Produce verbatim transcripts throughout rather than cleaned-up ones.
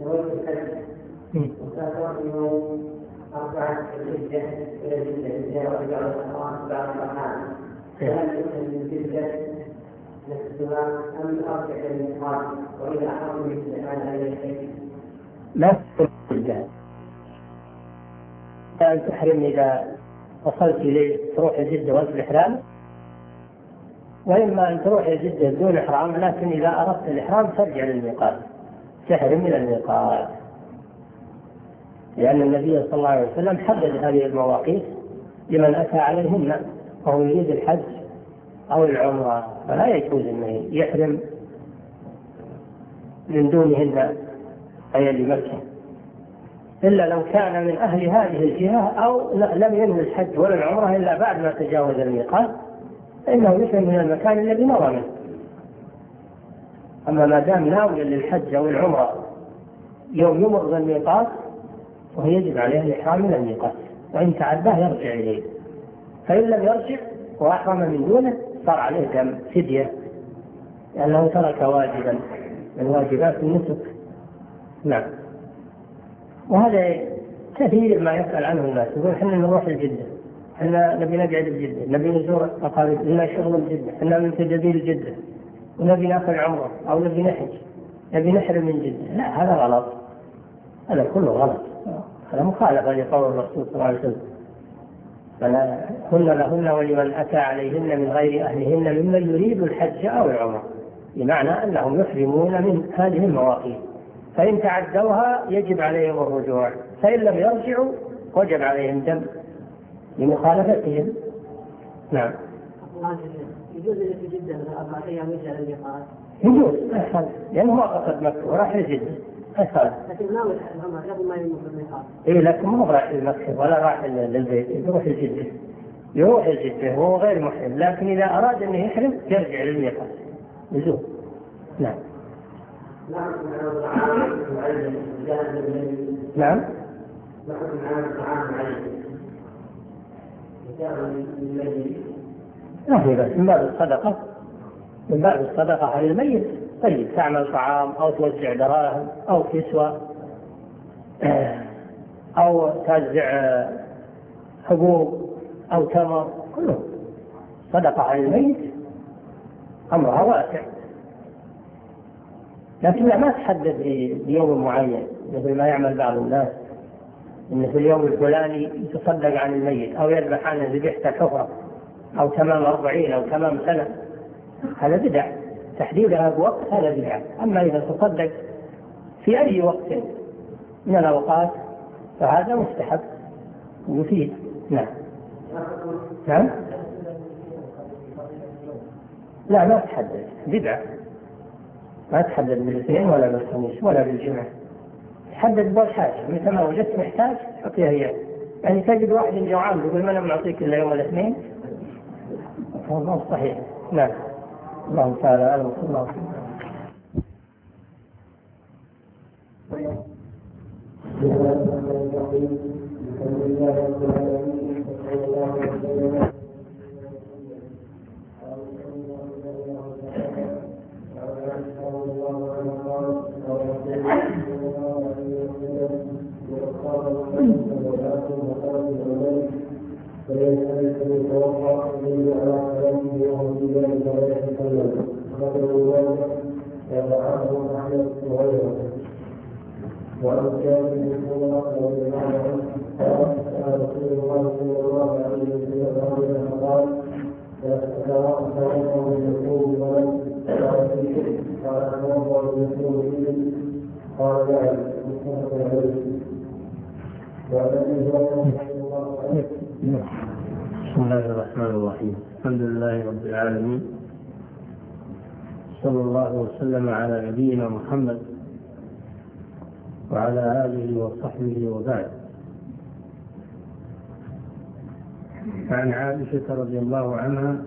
أربعة جدة إلى جدة جدة وأرجع الأخوان بعد الأخوان فهل يمكن من جدة نفسها أم أرجع للإخوان وإذا أحرم من جدة على هذا الشيء؟ لا جدة أن تحرم إذا وصلت إليه تروح جدة وأنت الإحرام، وإما أن تروح جدة دون إحرام، لكن إذا أردت الإحرام ترجع للميقات تحرم من الميقات، لأن النبي صلى الله عليه وسلم حدد هذه المواقيت لمن أتى عليهن وهو يريد الحج أو العمرة، فلا يجوز أنه يحرم من دونهن أي لمكة، إلا لو كان من أهل هذه الجهة أو لم ينوي الحج ولا العمرة إلا بعد ما تجاوز الميقات، فإنه يحرم من المكان الذي مضى منه. أما ما دام ناويا للحج أو العمرة يوم يمر بالميقات وهو يجب عليه الإحرام من الميقات، وإن تعداه يرجع إليه، فإن لم يرجع وأحرم من دونه صار عليه دم فدية لأنه ترك واجبا من واجبات النسك. نعم. وهذا كثير ما يسأل عنه الناس، يقول احنا نروح الجدة، احنا نبي نقعد الجدة، نبي نزور أقارب لنا شغل الجدة، احنا منتجبين الجدة، ونبي ناخذ عمره أو نبي نحج، نبي نحرم من جدة. لا، هذا غلط، هذا كله غلط، هذا مخالفة لقول الرسول صلى الله عليه وسلم: فهن لهن ولمن أتى عليهن من غير أهلهن ممن يريد الحج أو العمرة، بمعنى أنهم يحرمون من هذه المواقيت، فإن تعدوها يجب عليهم الرجوع، فإن لم يرجعوا وجب عليهم دم لمخالفتهم. نعم. يجوز أن في جدة مثلا أربعة أيام يجعل الميقات؟ يجوز، لأنه ما قصد مكة وراح الجدة، لكن ناوي العمرة قبل ما يمر الميقات. إيه، لكن ما راح لمكة ولا راح للبيت، يروح الجدة، يروح الجدة وهو غير محرم، لكن إذا أراد أن يحرم يرجع للميقات يجوز. نعم. نعم. نعم. نعم. من باب الصدقة، من باب الصدقة على الميت. طيب، تعمل طعام أو توزع دراهم أو كسوة أو توزع حبوب أو تمر، كله صدقة على الميت، أمرها واسع، لكن ما تحدد بيوم معين مثل ما يعمل بعض الناس، إن في اليوم الفلاني يتصدق عن الميت أو يذبح عنه ذبيحة الحفرة أو تمام أربعين أو تمام سنة، هذا بدع، تحديدها بوقت هذا بدع. أما إذا تصدق في أي وقت من الأوقات فهذا مستحب ويفيد. نعم. نعم. لا، ما تحدد، بدع، ما تحدد بالاثنين ولا بالخميس ولا بالجمعة، تحدد بالحاجة، مثل ما وجدت محتاج أعطيها إياه. يعني تجد واحد جوعان يقول ما أنا معطيك إلا يوم الاثنين، هذا صحيح. نعم. الله تعالى أعلم. وصلى الله وعن كان يقول رضي الله عنه قال رسول الله صلى الله عليه وسلم قال: تراءى توضأ ليكون ولد قال في شيء قال توضأ ليكون فيه قال: نعم. متفق عليه. وعن ابي هريره رضي الله عنه. بسم الله الرحمن الرحيم. الحمد لله رب العالمين، صلى الله وسلم على نبينا محمد وعلى آله وصحبه وبعد. عن عائشة رضي الله عنها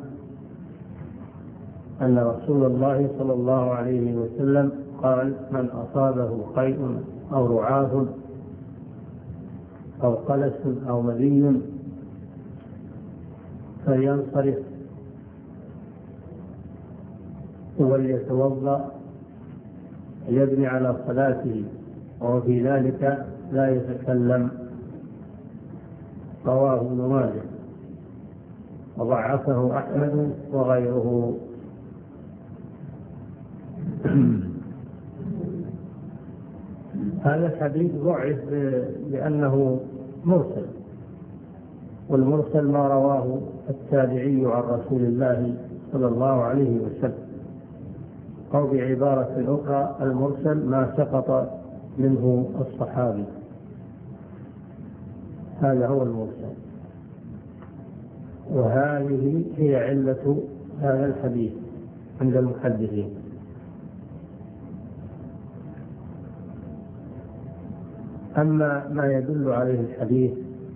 أن رسول الله صلى الله عليه وسلم قال: من أصابه قيء أو رعاف أو قلس أو مذي فلينصرف وليتوضأ ليبني على صلاته وفي ذلك لا يتكلم. رواه ابن ماجه وضعفه أحمد وغيره. هذا الحديث ضعف لأنه مرسل، والمرسل ما رواه التابعي عن رسول الله صلى الله عليه وسلم، أو بعبارة أخرى المرسل ما سقط منه الصحابي، هذا هو المرسل. وهذه هي علة هذا الحديث عند المحدثين. أما ما يدل عليه الحديث،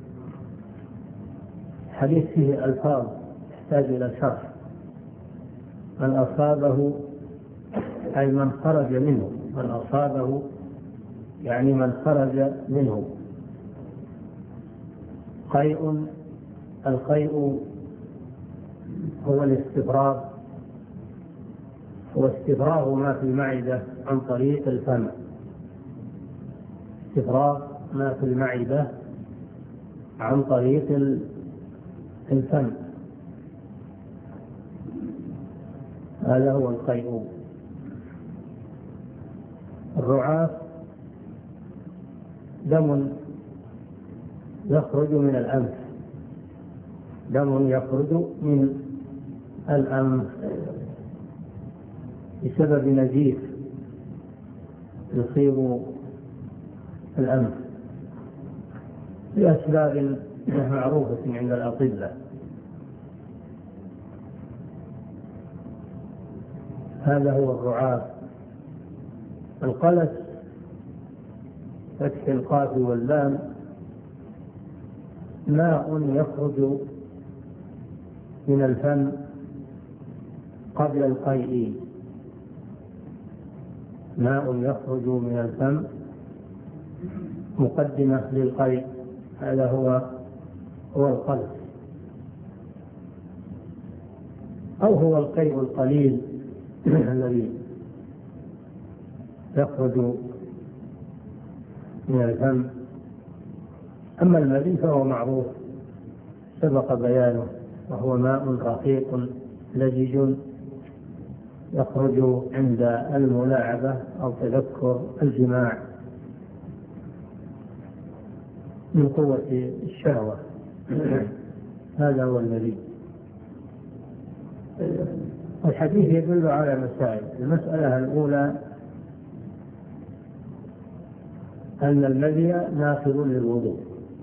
حديث فيه ألفاظ يحتاج إلى شرح. من أصابه أي من خرج منه، من أصابه يعني من خرج منه قيء. القيء هو الاستفراغ، هو استفراغ ما في المعدة عن طريق الفم، استفراغ ما في المعدة عن طريق الفم، هذا هو القيء. الرعاف دم يخرج من الأنف، دم يخرج من الأنف بسبب نزيف يصيب الأنف لأسباب معروفة عند الأطباء. هذا هو الرعاف. القلس فتح القاف واللام ماء يخرج من الفم قبل القيء، ماء يخرج من الفم مقدمة للقيء، هذا هو هو القلس، أو هو القيء القليل الذي يخرج من الفم. أما المذي فهو معروف سبق بيانه، وهو ماء رقيق لزج يخرج عند الملاعبة أو تذكر الجماع من قوة الشهوة، هذا هو المذي. الحديث يدل على مسائل. المسألة الأولى أن المذي ناقض للوضوء،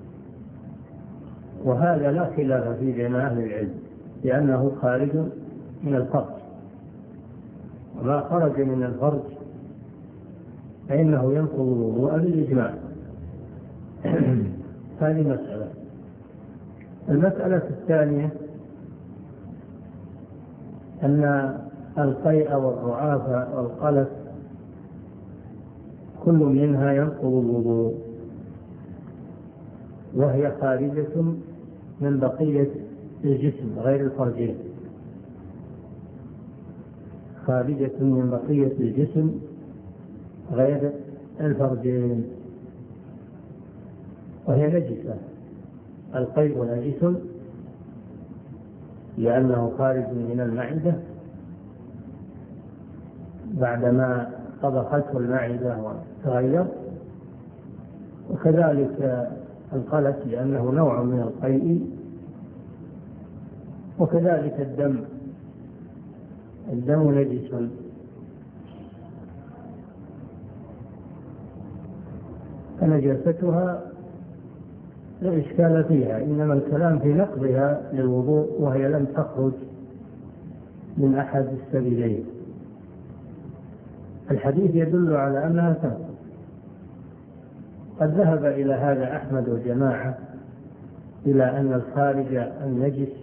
وهذا لا خلاف فيه بين أهل العلم، لأنه خارج من الفرج، وما خرج من الفرج فإنه ينقض الوضوء بالإجماع. هذه مسألة. المسألة الثانية أن القيء والرعاف والقلس كل منها ينقض الوضوء، وهي خارجة من بقية الجسم غير الفرجين، خارجة من بقية الجسم غير الفرجين، وهي نجسة. القيء نجس لأنه خارج من المعدة بعدما طبخته المعدة وتغير، وكذلك القلس لأنه نوع من القيء، وكذلك الدم، الدم نجس. فنجاستها لا إشكال فيها، إنما الكلام في نقضها للوضوء وهي لم تخرج من أحد السبيلين. الحديث يدل على أنها تنقض. قد ذهب إلى هذا أحمد وجماعة إلى أن الخارج النجس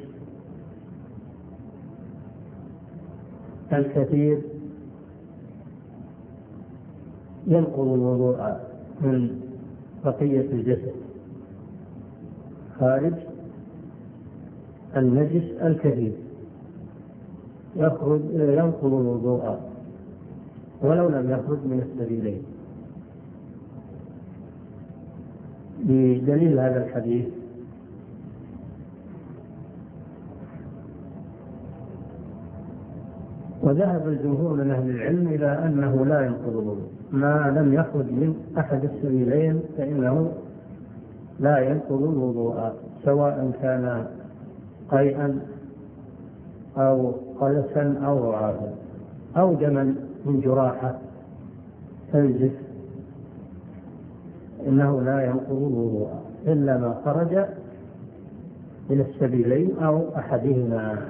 الكثير ينقض الوضوء من بقية الجسد، خارج النجس الكثير يخرج ينقض الوضوء ولو لم يخرج من السبيلين. بدليل هذا الحديث وذهب الجمهور من أهل العلم إلى أنه لا ينقض الوضوء ما لم يخرج من أحد السبيلين، فإنه لا ينقض الوضوء سواء كان قيئا أو قلسا أو رعافا أو دما من جراحة تنزف، إنه لا ينقض الوضوء إلا ما خرج من السبيلين أو أحدهما.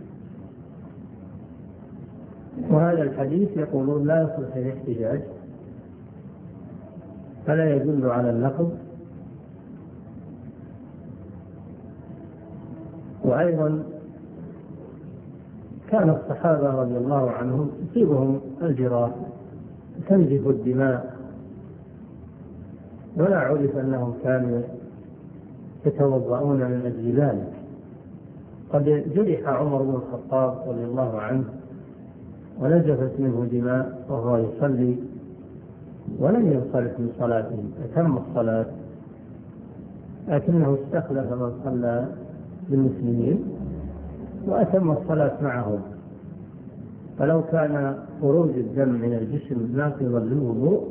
وهذا الحديث يقولون لا يصلح الاحتجاج، فلا يدل على النقض. وأيضا كان الصحابة رضي الله عنهم تصيبهم الجراح تنزف الدماء، ولا عرف أنهم كانوا يتوضؤون من أجل ذلك. قد جرح عمر بن الخطاب رضي الله عنه ونزفت منه دماء وهو يصلي ولم ينصرف من صلاته، أتم الصلاة، لكنه استخلف من صلى بالمسلمين وأتم الصلاة معهم. فلو كان خروج الدم من الجسم ناقضا للوضوء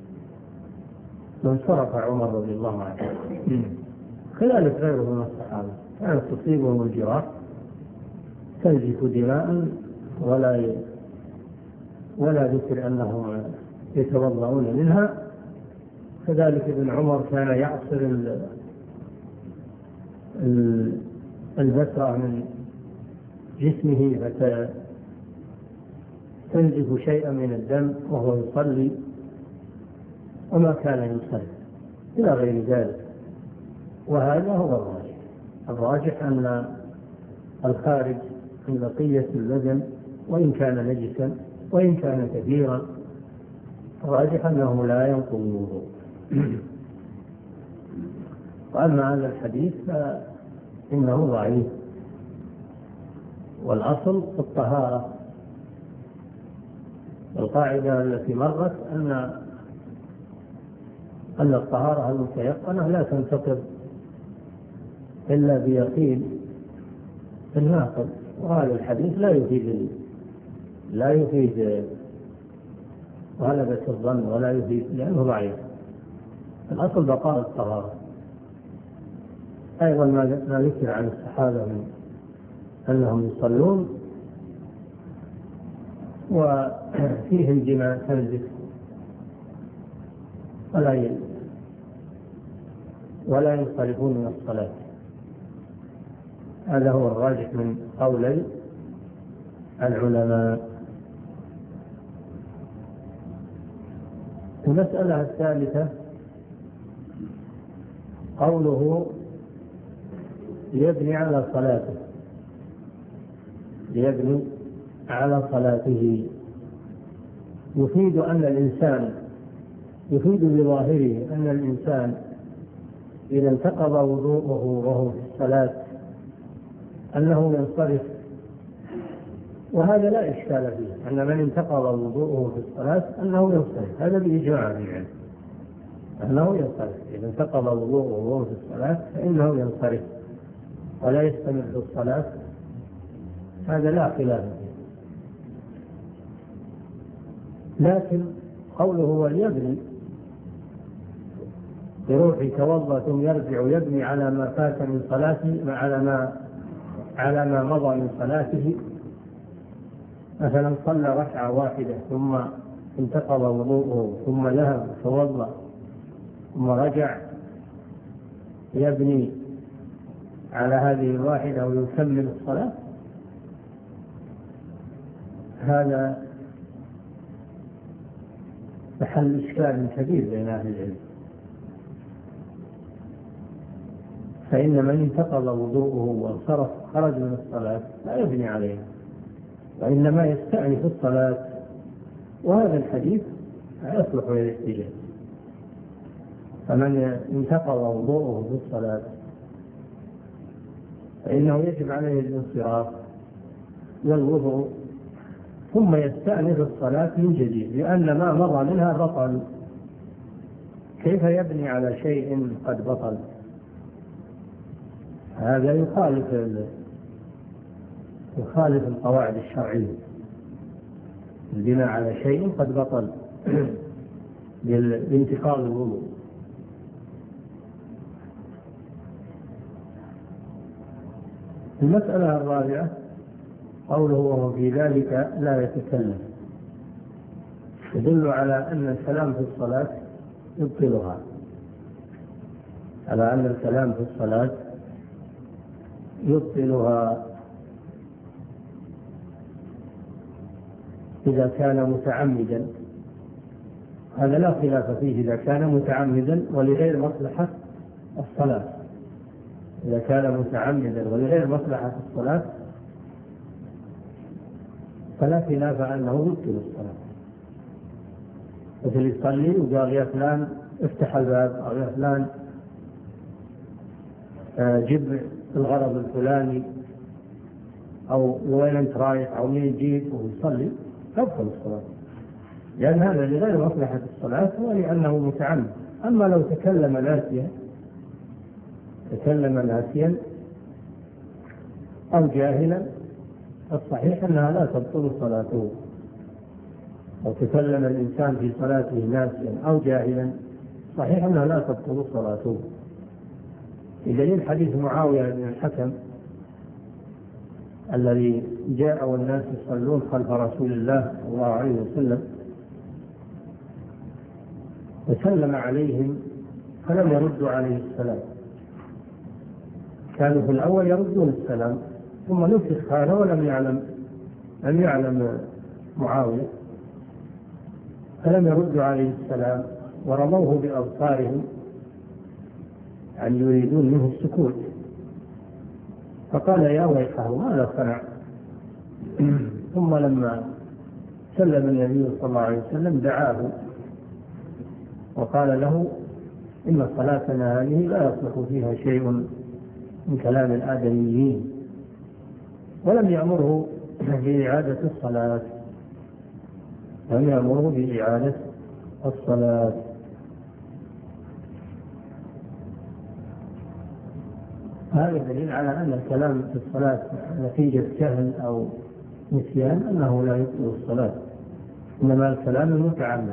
لانصرف عمر رضي الله عنه. كذلك غيره من الصحابة كانت تصيبهم الجراح تنزف دماء ولا ولا ذكر أنهم يتوضؤون منها. كذلك ابن عمر كان يعصر البترة من جسمه فتنزف شيئا من الدم وهو يصلي وما كان يصلي إلى غير ذلك. وهذا هو الراجح. الراجح أن الخارج من بقية البدن وإن كان نجسا وإن كان كثيرا الراجح أنه لا ينقض الوضوء. وأما هذا الحديث فإنه ضعيف، والأصل الطهارة. القاعدة التي مرت أن أن الطهارة المتيقنة لا تنتقض إلا بيقين الناقض، وهذا الحديث لا يفيد لا يفيد غلبة الظن ولا يفيد لأنه ضعيف. الأصل بقاء الطهارة. أيضا ما ذكر عن الصحابة من أنهم يصلون وفيهم دماء تنزف ولا ولا ينصرفون من الصلاة. هذا هو الراجح من قولي العلماء. المسألة الثالثة قوله ليبني على صلاته، ليبني على صلاته يفيد أن الإنسان يفيد بظاهره أن الإنسان إذا انتقض وضوءه وهو في الصلاة أنه ينصرف، وهذا لا إشكال فيه أن من انتقض وضوءه في الصلاة أنه ينصرف، هذا بإجماع العلم أنه ينصرف. إذا انتقض وضوءه وهو في الصلاة فإنه ينصرف ولا يستمر في الصلاة، هذا لا خلاف فيه. لكن قوله وليبني يروح يتوضأ ثم يرجع يبني على ما فات من صلاته على ما على ما مضى من صلاته. مثلا صلى ركعة واحدة ثم انتقض وضوءه ثم ذهب توضأ ثم رجع يبني على هذه الواحدة ويكمل الصلاة، هذا محل إشكال كبير بين أهل العلم. فإن من انتقض وضوءه وانصرف خرج من الصلاة لا يبني عليها، وإنما يستأنف الصلاة. وهذا الحديث يصلح للاحتجاج. فمن انتقض وضوءه في الصلاة فإنه يجب عليه الانصراف والوضوء ثم يستأنف الصلاة من جديد، لأن ما مضى منها بطل. كيف يبني على شيء قد بطل؟ هذا يخالف يخالف القواعد الشرعية، البناء على شيء قد بطل بانتقاض الوضوء. المسألة الرابعة قوله وهو في ذلك لا يتكلم، يدل على أن الكلام في الصلاة يبطلها، على أن الكلام في الصلاة يبطلها إذا كان متعمدا. هذا لا خلاف فيه إذا كان متعمدا ولغير مصلحة الصلاة. إذا كان متعمدا ولغير مصلحة الصلاة فلا خلاف أنه يبطل الصلاة. مثل يصلي وقال يا فلان افتح الباب، أو يا فلان جيب الغرض الفلاني، أو وين أنت رايح، أو مين يجيك، ويصلي تبطل الصلاة، لأن هذا لغير مصلحة الصلاة ولأنه متعمد. أما لو تكلم ناسيا تكلم ناسيا أو جاهلا الصحيح أنها لا تبطل صلاته. لو تكلم الإنسان في صلاته ناسيا أو جاهلا صحيح أنها لا تبطل صلاته. بدليل حديث معاوية بن الحكم الذي جاء والناس يصلون خلف رسول الله صلى الله عليه وسلم وسلم عليهم فلم يردوا عليه السلام. كانوا في الأول يردون السلام ثم نفخ هذا ولم يعلم لم يعلم معاوية فلم يردوا عليه السلام ورموه بأبصارهم يعني يريدون منه السكوت. فقال يا ويحه ماذا صنع؟ ثم لما سلم النبي صلى الله عليه وسلم دعاه وقال له إن صلاتنا هذه لا يصلح فيها شيء من كلام الآدميين، ولم يأمره بإعادة الصلاة لم يأمره بإعادة الصلاة. هذا دليل على أن الكلام في الصلاة نتيجة جهل أو نسيان أنه لا يبطل الصلاة، إنما الكلام المتعمد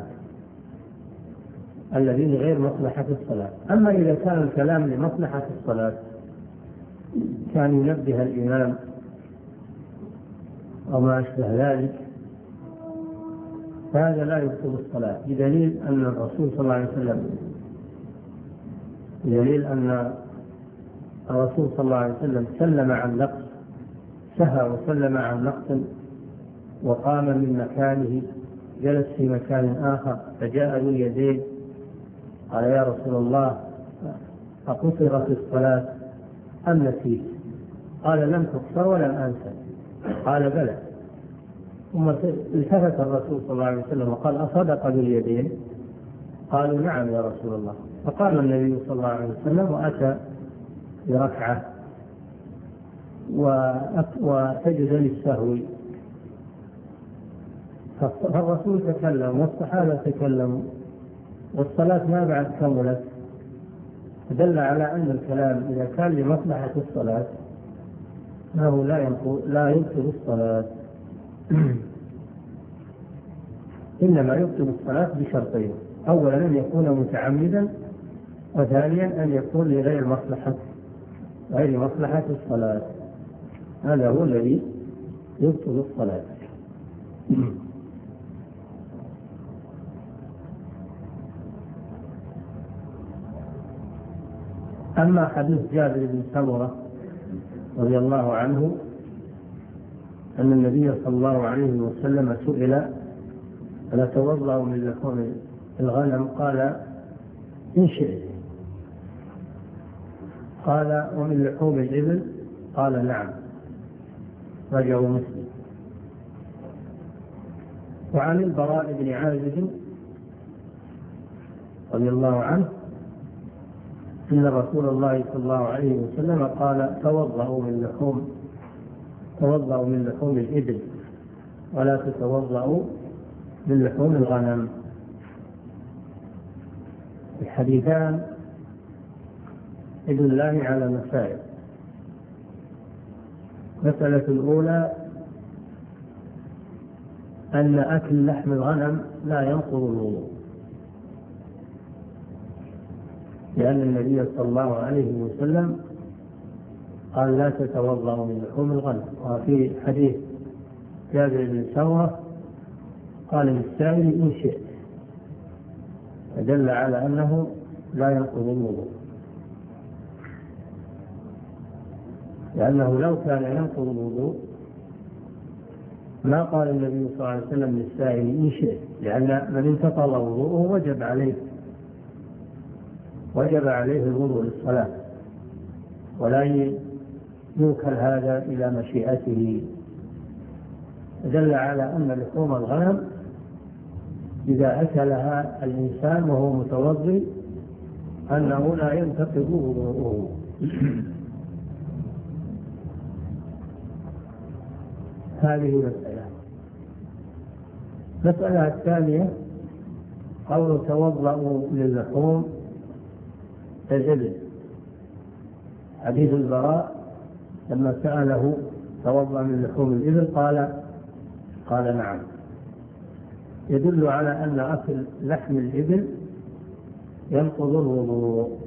الذي لغير مصلحة الصلاة. أما إذا كان الكلام لمصلحة الصلاة كان ينبه الإمام أو ما أشبه ذلك فهذا لا يبطل الصلاة، بدليل أن الرسول صلى الله عليه وسلم بدليل أن الرسول صلى الله عليه وسلم سلم عن نقص، سهى وسلم عن نقص وقام من مكانه جلس في مكان آخر فجاء ذو اليدين قال يا رسول الله أقصرت الصلاة أم نسيت؟ قال لم تقصر ولم أنسى. قال بلى. ثم التفت الرسول صلى الله عليه وسلم وقال أصدق ذو اليدين؟ قالوا نعم يا رسول الله. فقام النبي صلى الله عليه وسلم وأتى بركعة وسجد للسهو. فالرسول تكلم والصحابة تكلموا والصلاة ما بعد كملت، دل على أن الكلام إذا كان لمصلحة الصلاة أنه لا يبطل الصلاة إنما يبطل الصلاة بشرطين: أولا أن يكون متعمدا، وثانيا أن يكون لغير مصلحة غير مصلحة الصلاة. هذا هو الذي يبطل الصلاة. أما حديث جابر بن سمرة رضي الله عنه أن النبي صلى الله عليه وسلم سئل ألا توضأ من لحوم الغنم؟ قال إن شئت. قال ومن لحوم الإبل؟ قال نعم. رجعه مسلم. وعن البراء بن عازب رضي الله عنه إن رسول الله صلى الله عليه وسلم قال توضأوا من لحوم توضأوا من لحوم الإبل ولا تتوضأوا من لحوم الغنم. الحديثان يدلان على مسائل. المسألة الأولى أن أكل لحم الغنم لا ينقض الوضوء، لأن النبي صلى الله عليه وسلم قال لا تتوضأ من لحوم الغنم. وفي حديث جابر بن سمرة قال للسائل إن شئت، فدل على أنه لا ينقض الوضوء، لأنه لو كان ينقض الوضوء ما قال النبي صلى الله عليه وسلم للسائل إن شئت، لأن من انتقض وضوءه وجب عليه وجب عليه الوضوء للصلاة، ولا يوكل هذا إلى مشيئته. دل على أن لحوم الغنم إذا أكلها الإنسان وهو متوضئ أنه لا ينتقض وضوءه. هذه مسألة. المسألة الثانية قول توضأوا للحوم الإبل. حديث البراء لما سأله توضأ من لحوم الإبل قال قال نعم، يدل على أن أكل لحم الإبل ينقض الوضوء.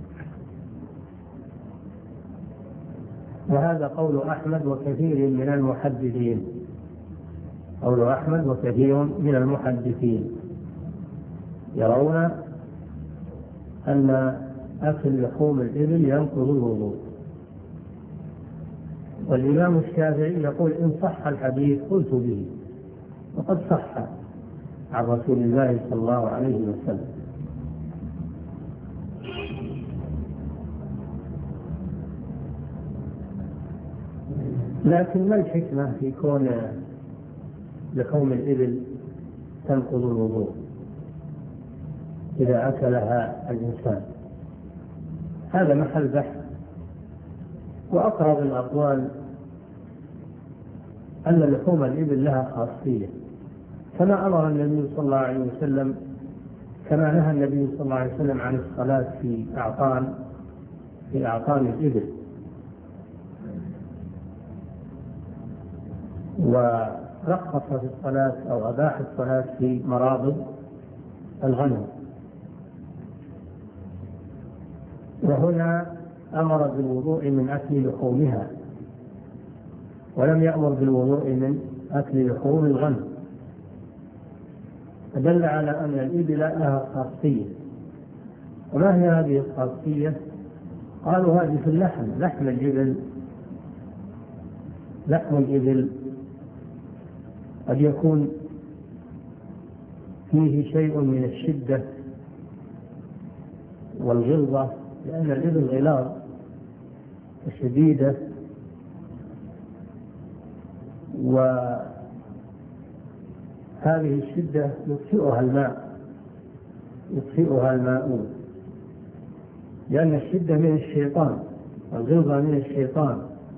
وهذا قول أحمد وكثير من المحدثين قول أحمد وكثير من المحدثين يرون أن أكل لحوم الإبل ينقض الوضوء. والإمام الشافعي يقول إن صح الحديث قلت به، وقد صح عن رسول الله صلى الله عليه وسلم. لكن ما الحكمة في كون لحوم الإبل تنقض الوضوء إذا أكلها الإنسان؟ هذا محل بحث. وأقرب الأقوال أن لحوم الإبل لها خاصية، كما أمر النبي صلى الله عليه وسلم كما نهى النبي صلى الله عليه وسلم عن الصلاة في أعطان في أعطان الإبل، ورخص في الصلاة أو أباح الصلاة في مرابض الغنم. وهنا أمر بالوضوء من أكل لحومها، ولم يأمر بالوضوء من أكل لحوم الغنم، فدل على أن الإبل لها خاصية. وما هي هذه الخاصية؟ قالوا هذه في اللحم. لحم الإبل لحم الإبل قد يكون فيه شيء من الشدة والغلظة، لأن الإبل غلاظ شديدة، وهذه الشدة يطفئها الماء يطفئها الماء لأن الشدة من الشيطان والغلظة من الشيطان،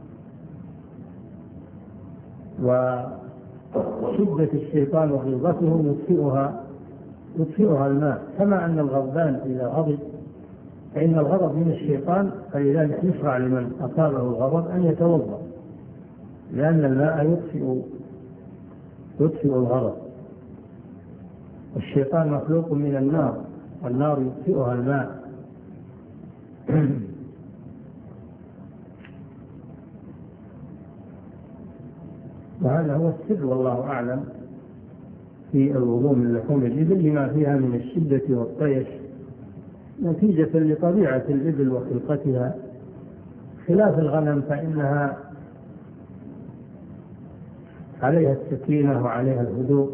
وشدة الشيطان وغلظته يطفئها يطفئها الماء، كما أن الغضبان إذا غضب فإن الغضب من الشيطان، فلذلك يشرع لمن أصابه الغضب أن يتوضأ، لأن الماء يطفئ يطفئ الغضب. الشيطان مخلوق من النار، والنار يطفئها الماء. وهذا هو السر والله أعلم في الوضوء من لحوم الإبل لما فيها من الشدة والطيش، نتيجة لطبيعة الإبل وخلقتها، خلاف الغنم فإنها عليها السكينة وعليها الهدوء.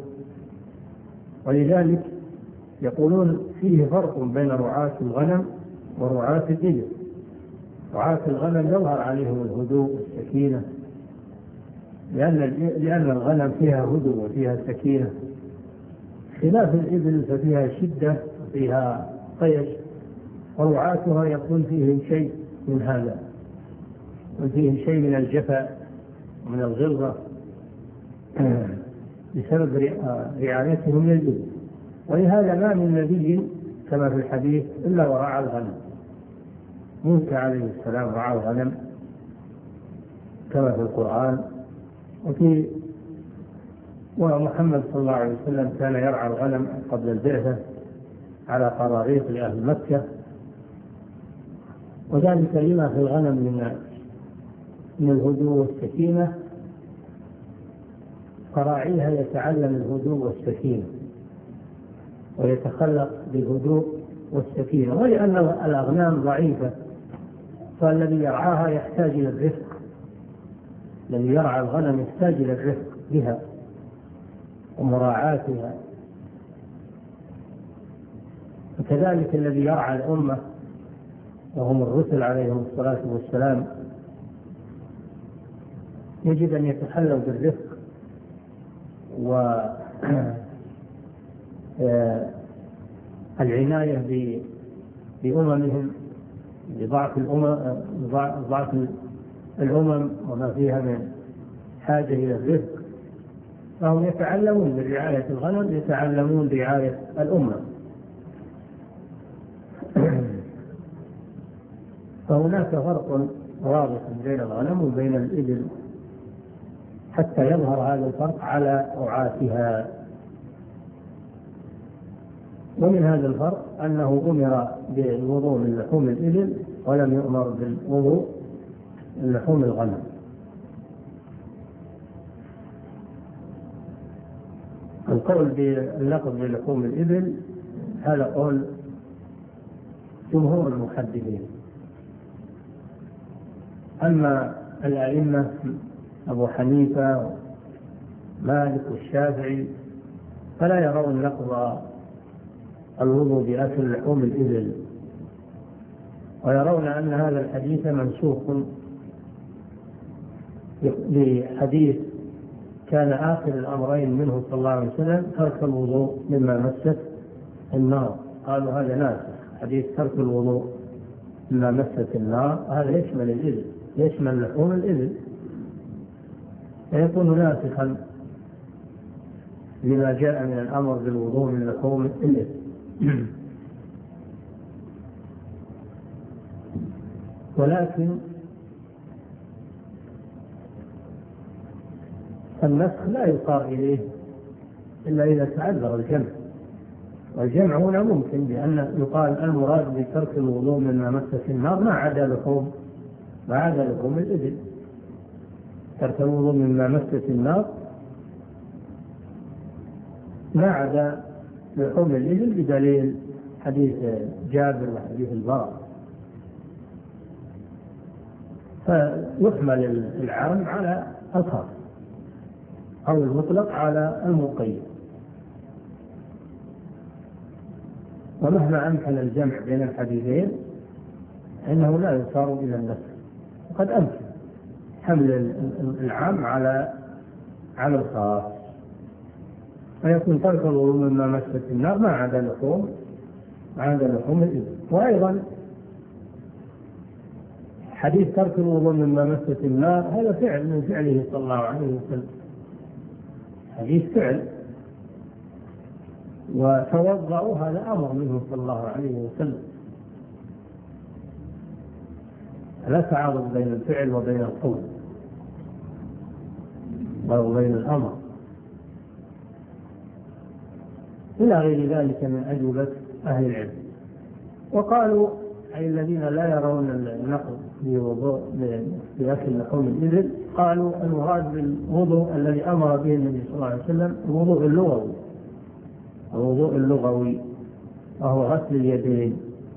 ولذلك يقولون فيه فرق بين رعاة الغنم ورعاة الإبل. رعاة الغنم يظهر عليهم الهدوء والسكينة، لأن لأن الغنم فيها هدوء وفيها سكينة، خلاف الإبل ففيها شدة وفيها طيش، ورعاتها يكون فيهم شيء من هذا، وفيهم شيء من الجفاء ومن الغلظة بسبب رعايتهم للإبل. ولهذا ما من نبي كما في الحديث إلا ورعى الغنم. موسى عليه السلام رعى الغنم كما في القرآن، وفي ومحمد صلى الله عليه وسلم كان يرعى الغنم قبل البعثة على قراريط لأهل مكة، وذلك لما في الغنم من من الهدوء والسكينة، فراعيها يتعلم الهدوء والسكينة ويتخلق بالهدوء والسكينة، ولأن الأغنام ضعيفة فالذي يرعاها يحتاج إلى الرفق، الذي يرعى الغنم يحتاج إلى الرفق بها ومراعاتها. وكذلك الذي يرعى الأمة وهم الرسل عليهم الصلاة والسلام يجب أن يتحلوا بالرفق والعناية بأممهم، بضعف الأمم ضعف الأمم وما فيها من حاجة إلى الرفق، فهم يتعلمون من رعاية الغنم يتعلمون رعاية الأمة. فهناك فرق واضح بين الغنم وبين الإبل حتى يظهر هذا الفرق على رعاتها. ومن هذا الفرق أنه أمر بالوضوء من لحوم الإبل ولم يؤمر بالوضوء من لحوم الغنم. القول باللقب بلحوم الإبل هذا قول جمهور المحدثين. أما الأئمة أبو حنيفة مالك والشافعي فلا يرون لقب الوضوء بأكل لحوم الإبل، ويرون أن هذا الحديث منسوخ بحديث كان آخر الأمرين منه صلى الله عليه وسلم ترك الوضوء مما مست النار. قالوا هذا ناسخ، حديث ترك الوضوء مما مست النار هذا يشمل الإبل، يشمل لحوم الإبل، فيكون ناسخا لما جاء من الأمر بالوضوء من لحوم الإبل. ولكن النسخ لا يصار إليه إلا إذا تعذر الجمع، والجمع هنا ممكن بأن يقال المراد بترك الوضوء مما مست النار ما عدا لحوم ما عدا لحوم الإبل، ترك الوضوء مما مست النار ما عدا لحوم الإبل بدليل حديث جابر وحديث البراء. فيحمل العام على الخاص أو المطلق على المقيد، ومهما أمكن الجمع بين الحديثين إنه لا يصار إلى النسخ. وقد أمكن حمل العام على على الخاص، فيكون ترك الوضوء مما مست النار ما عدا لحوم ما عدا لحوم الإبل. وأيضا حديث ترك الوضوء مما مست النار هذا فعل من فعله صلى الله عليه وسلم، حديث فعل، وتوضأوا هذا أمر منه صلى الله عليه وسلم. لا تعارض بين الفعل وبين القول وبين الأمر إلى غير ذلك من أجوبة أهل العلم. وقالوا أي الذين لا يرون النقض بوضوء بأكل لحوم الإبل قالوا المراد بالوضوء الذي أمر به النبي صلى الله عليه وسلم الوضوء اللغوي، الوضوء اللغوي وهو غسل اليدين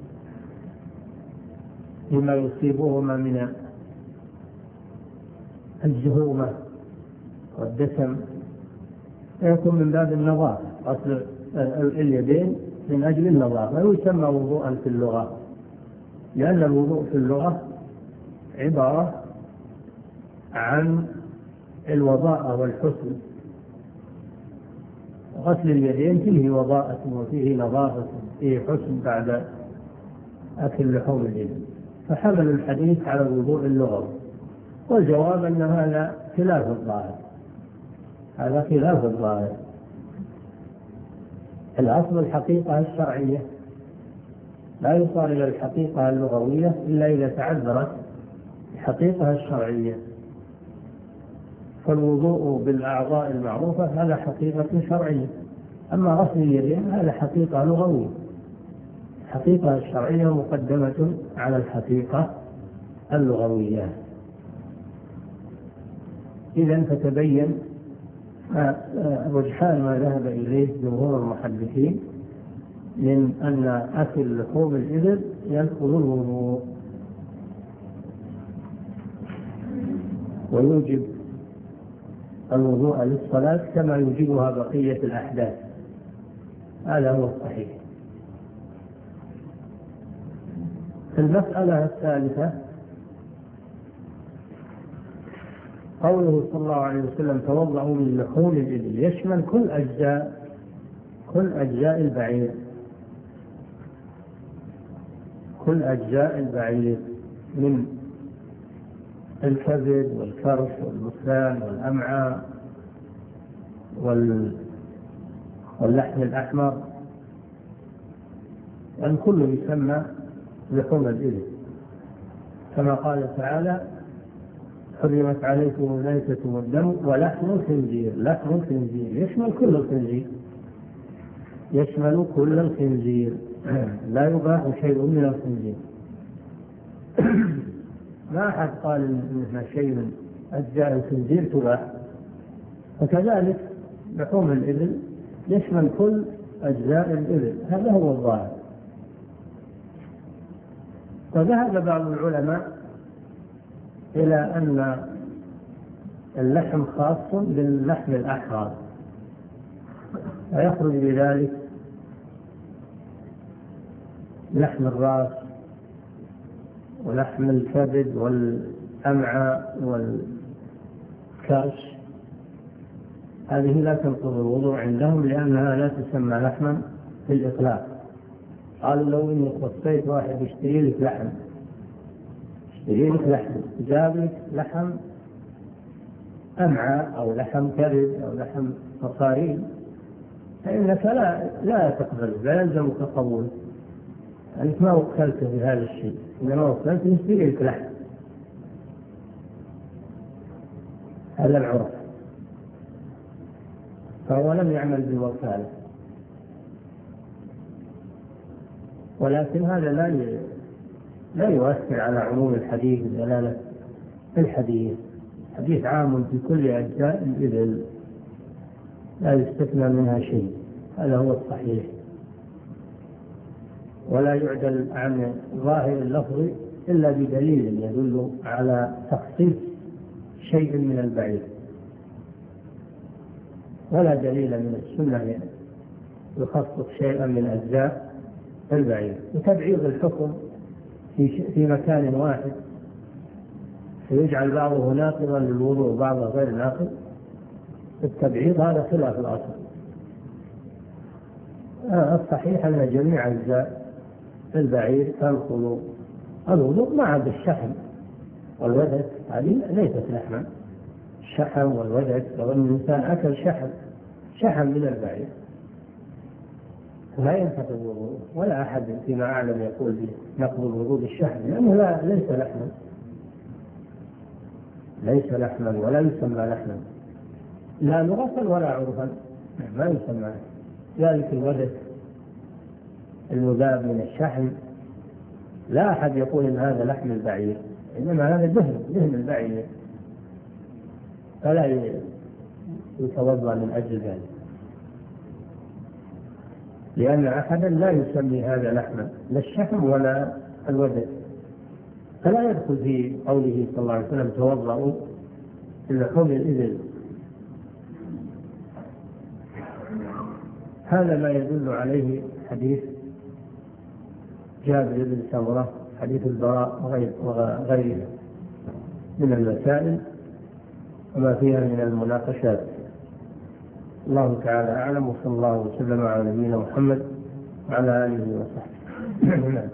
لما يصيبهما من الجهومة والدسم، يكون من باب النظافة، غسل اليدين من أجل النظافة، ويسمى وضوءا في اللغة، لأن الوضوء في اللغة عبارة عن الوضاءة والحسن. غسل اليدين فيه وضاءة وفيه نظافة فيه حسن بعد أكل لحوم الإبل، فحمل الحديث على الوضوء اللغوي. والجواب أن هذا خلاف الظاهر، هذا خلاف الظاهر. الأصل الحقيقة الشرعية لا يصار إلى الحقيقة اللغوية إلا إذا تعذرت الحقيقة الشرعية. فالوضوء بالأعضاء المعروفة هذا حقيقة شرعية، أما غسل اليدين هذا حقيقة لغوية. الحقيقة الشرعية مقدمة على الحقيقة اللغوية. إذن فتبين رجحان ما ذهب إليه جمهور المحدثين من أن أكل لحوم الإبل ينقض الوضوء ويوجب الوضوء للصلاة كما يوجبها بقية الأحداث. هذا هو الصحيح. المسألة الثالثة قوله صلى الله عليه وسلم توضأوا من لحوم الإبل، يشمل كل أجزاء كل أجزاء البعير كل أجزاء البعير من الكبد والكرش والبثان والأمعاء واللحم الأحمر، الكل يسمى لحوم الإبل، كما قال تعالى حرمت عليكم الميتة والدم ولحم الخنزير. لحم الخنزير يشمل كل الخنزير يشمل كل الخنزير لا يباح شيء من الخنزير. ما أحد قال إنها شيء من أجزاء الخنزير تباح. وكذلك لحوم الإبل يشمل كل أجزاء الإبل، هذا هو الظاهر. وذهب بعض العلماء إلى أن اللحم خاص باللحم الأحمر، ويخرج بذلك لحم الرأس ولحم الكبد والأمعاء والكرش، هذه لا تنقض الوضوء عندهم لأنها لا تسمى لحما في الإطلاق. قالوا لو إني خصيت واحد يشتري لك لحم يشتري لك لحم جاب لك لحم أمعاء أو لحم كبد أو لحم مصارين، فإنك لا لا تقبل، لا يلزمك قبول، أنت ما وكلت بهذا الشيء، إنما وكلت يشتري لك لحم. هذا العرف، فهو لم يعمل بالوكالة. ولكن هذا لا لا يؤثر على عموم الحديث دلالة الحديث. حديث عام في كل أجزاء الإبل لا يستثنى منها شيء، هذا هو الصحيح. ولا يعدل عن ظاهر اللفظ إلا بدليل يدل على تخصيص شيء من البعير، ولا دليل من السنة يخصص شيئا من أجزاء البعير. وتبعيض الحكم في في مكان واحد فيجعل بعضه ناقضا للوضوء وبعضه غير ناقض، التبعيض هذا خلاف الأصل. الصحيح أن جميع أجزاء البعير تنقض الوضوء ما عدا الشحم والودك، هذه ليست لحما. الشحم والودك، لو أن الإنسان أكل شحم شحم من البعير لا ينتقض الوضوء، ولا أحد فيما أعلم يقول نقض الوضوء بالشحم، لأنه لا ليس لحما ليس لحما ولا يسمى لحما لا لغة ولا عرفا، ما يسمى. ذلك الودك المذاب من الشحم لا أحد يقول إن هذا لحم البعير، إنما هذا دهن دهن البعير، فلا يتوضأ من أجل ذلك، لأن أحدا لا يسمي هذا لحما، لا الشحم ولا الودك، فلا يدخل في قوله صلى الله عليه وسلم توضأوا من لحوم الإبل. هذا ما يدل عليه حديث جابر بن سمرة، حديث البراء وغيره من المسائل وما فيها من المناقشات. الله تعالى أعلم، وصلى الله وسلم على نبينا محمد وعلى آله وصحبه.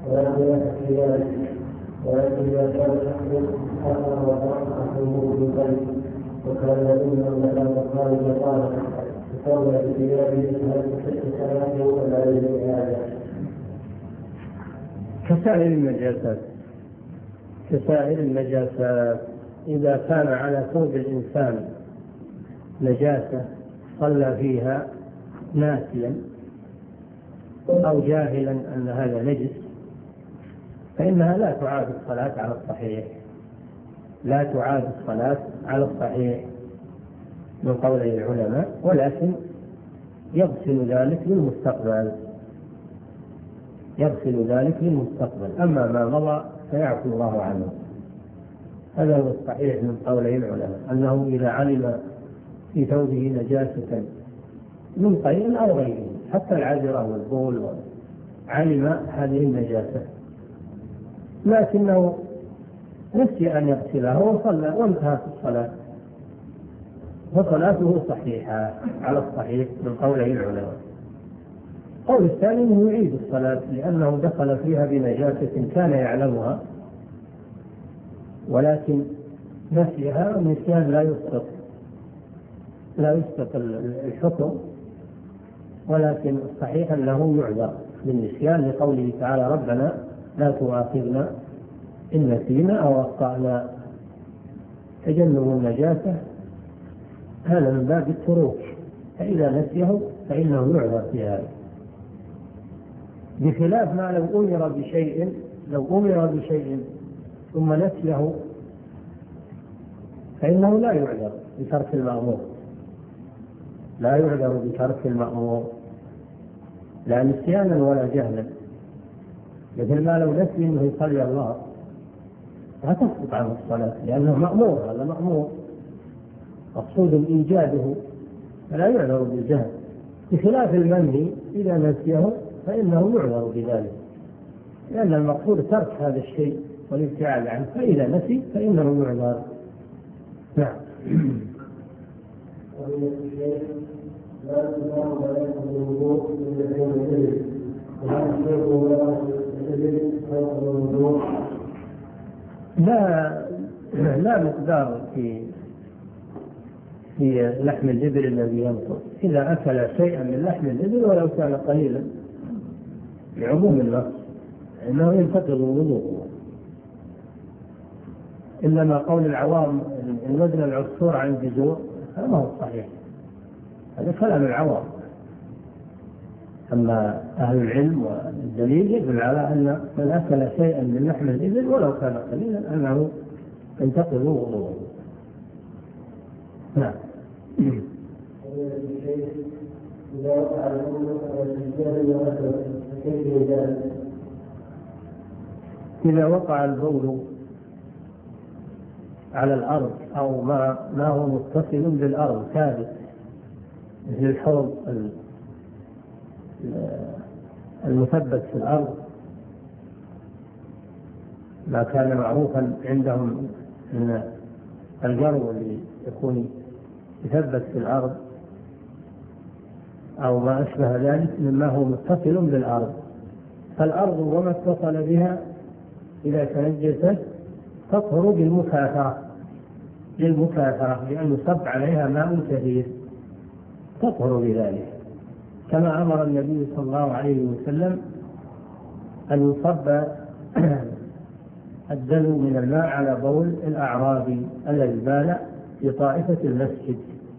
ولكن في ذلك ولكن إذا كان الحكم أثر وتركه في القلب وكان يظن أن لا تخارج قال فقال بثيابه هل تحس صلاته ولا يجب هذا كسائر المجازات كسائر المجازات إذا كان على ثوب الإنسان نجاسة صلى فيها ناسيا أو جاهلا أن هذا نجس فإنها لا تعاد الصلاة على الصحيح لا تعاد الصلاة على الصحيح من قول العلماء، ولكن يغسل ذلك للمستقبل يغسل ذلك للمستقبل أما ما مضى فيعفو الله عنه. هذا هو الصحيح من قوله العلماء أنه إذا علم في ثوبه نجاسة من قيء أو غيره حتى العذرة والبول علم هذه النجاسة لكنه نسي أن يغسلها وصلى وانتهت الصلاة فصلاته صحيحة على الصحيح من قوله العلماء. قول الثاني أنه يعيد الصلاة لأنه دخل فيها بنجاسة كان يعلمها ولكن نسيها والنسيان لا يسقط لا يسقط الحكم، ولكن الصحيح أنه يعذر بالنسيان لقوله تعالى ربنا لا تؤاخذنا إن نسينا أو أخطأنا. تجنب النجاسة هذا من باب التروك فإذا نسيه فإنه يعذر في هذا، بخلاف ما لو أمر بشيء لو أمر بشيء ثم نسيه فإنه لا يعذر بترك المأمور لا يعذر بترك المأمور لا نسيانا ولا جهلا، مثل ما لو نسي أنه يصلي الله لا تسقط عنه الصلاة لأنه مأمور هذا مأمور مقصود إيجاده فلا يعذر بالجهل، بخلاف المنهي إذا نسيه فإنه يعذر بذلك لأن المقصود ترك هذا الشيء والابتعاد عنه، فإذا نسي فإنه يعذر. نعم. لا تنام عليكم الوضوء من العين الإبل وهل يشرب الإبل فوق الوضوء؟ لا لا مقدار في في لحم الإبل الذي ينقص، إذا أكل شيئا من لحم الإبل ولو كان قليلا لعموم النص إنه ينتقض الوضوء. إنما قول العوام إن وزن العصفور عن جذوع هذا ما هو صحيح، هذا كلام العوام. أما أهل العلم والدليل يدل على أن من أكل شيئا من لحم الإبل ولو كان قليلا أنه ينتقض وضوءه. نعم. إذا وقع البول على الأرض أو ما ما هو متصل بالأرض ثابت مثل الحوض المثبت في الأرض ما كان معروفا عندهم أن الجرو اللي يكون يثبت في الأرض أو ما أشبه ذلك مما هو متصل بالأرض، فالأرض وما اتصل بها إذا تنجست تطهر بالمكاثرة للمكاثرة لأن يصب عليها ماء كثير تطهر بذلك، كما أمر النبي صلى الله عليه وسلم أن يصب الدلو من الماء على بول الأعرابي الذي بال في طائفة المسجد.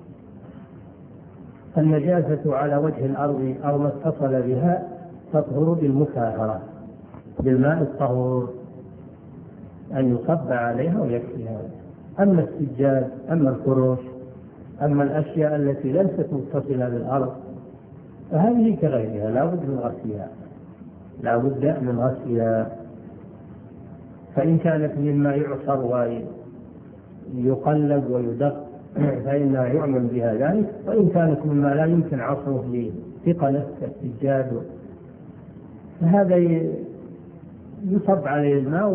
النجاسة على وجه الأرض أو ما اتصل بها تطهر بالمكاثرة بالماء الطهور أن يصب عليها ويكفيها. أما السجاد أما الفروش أما الأشياء التي ليست متصلة بالأرض فهذه كغيرها لا بد من غسلها لا بد من غسلها، فإن كانت مما يعصر ويقلب ويدق فإنها يعمل بها ذلك، وإن كانت مما لا يمكن عصره لثقله كالسجاد فهذا يصب عليه الماء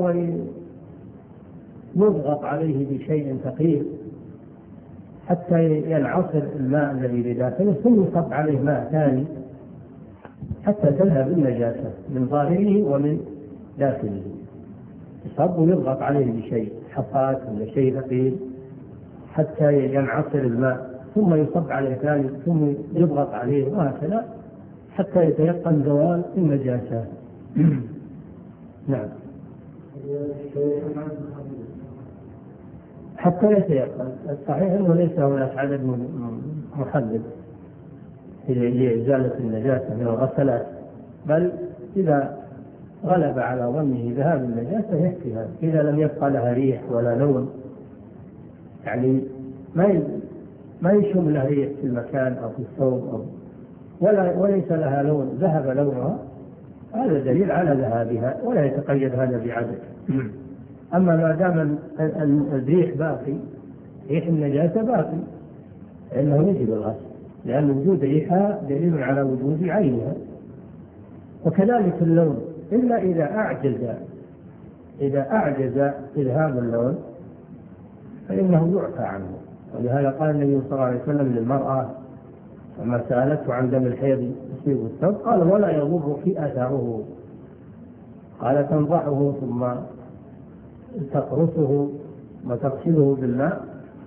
ويضغط عليه بشيء ثقيل حتى ينعصر الماء الذي بداخله ثم يصب عليه ماء ثاني حتى تذهب النجاسة من ظاهره ومن داخله، يصب ويضغط عليه بشيء حصاة ولا شيء ثقيل حتى ينعصر الماء، ثم يصب عليه ثاني، ثم يضغط عليه، وهكذا حتى يتيقن زوال النجاسة. نعم، حتى يتيقن. الصحيح أنه ليس هناك عدد محدد لإزالة النجاسة من الغسلات، بل إذا غلب على ظنه ذهاب النجاسة يكفي هذا، إذا لم يبقى لها ريح ولا لون، يعني ما ما يشم لها ريح في المكان أو في الثوب أو ولا وليس لها لون، ذهب لونها، هذا دليل على ذهابها، ولا يتقيد هذا بعدد. أما ما دام الريح باقي، ريح النجاسة باقي، فإنه يجب الغسل، لأن وجود ريحها دليل على وجود عينها. وكذلك اللون، إلا إذا أعجز إذا أعجز إذهاب اللون فإنه يعفى عنه. ولهذا قال النبي صلى الله عليه وسلم للمرأة لما سألته عن دم الحيض يصيب الثوب، قال ولا يضر في أثره، قال تنضحه ثم تقرصه وتغسله بالماء،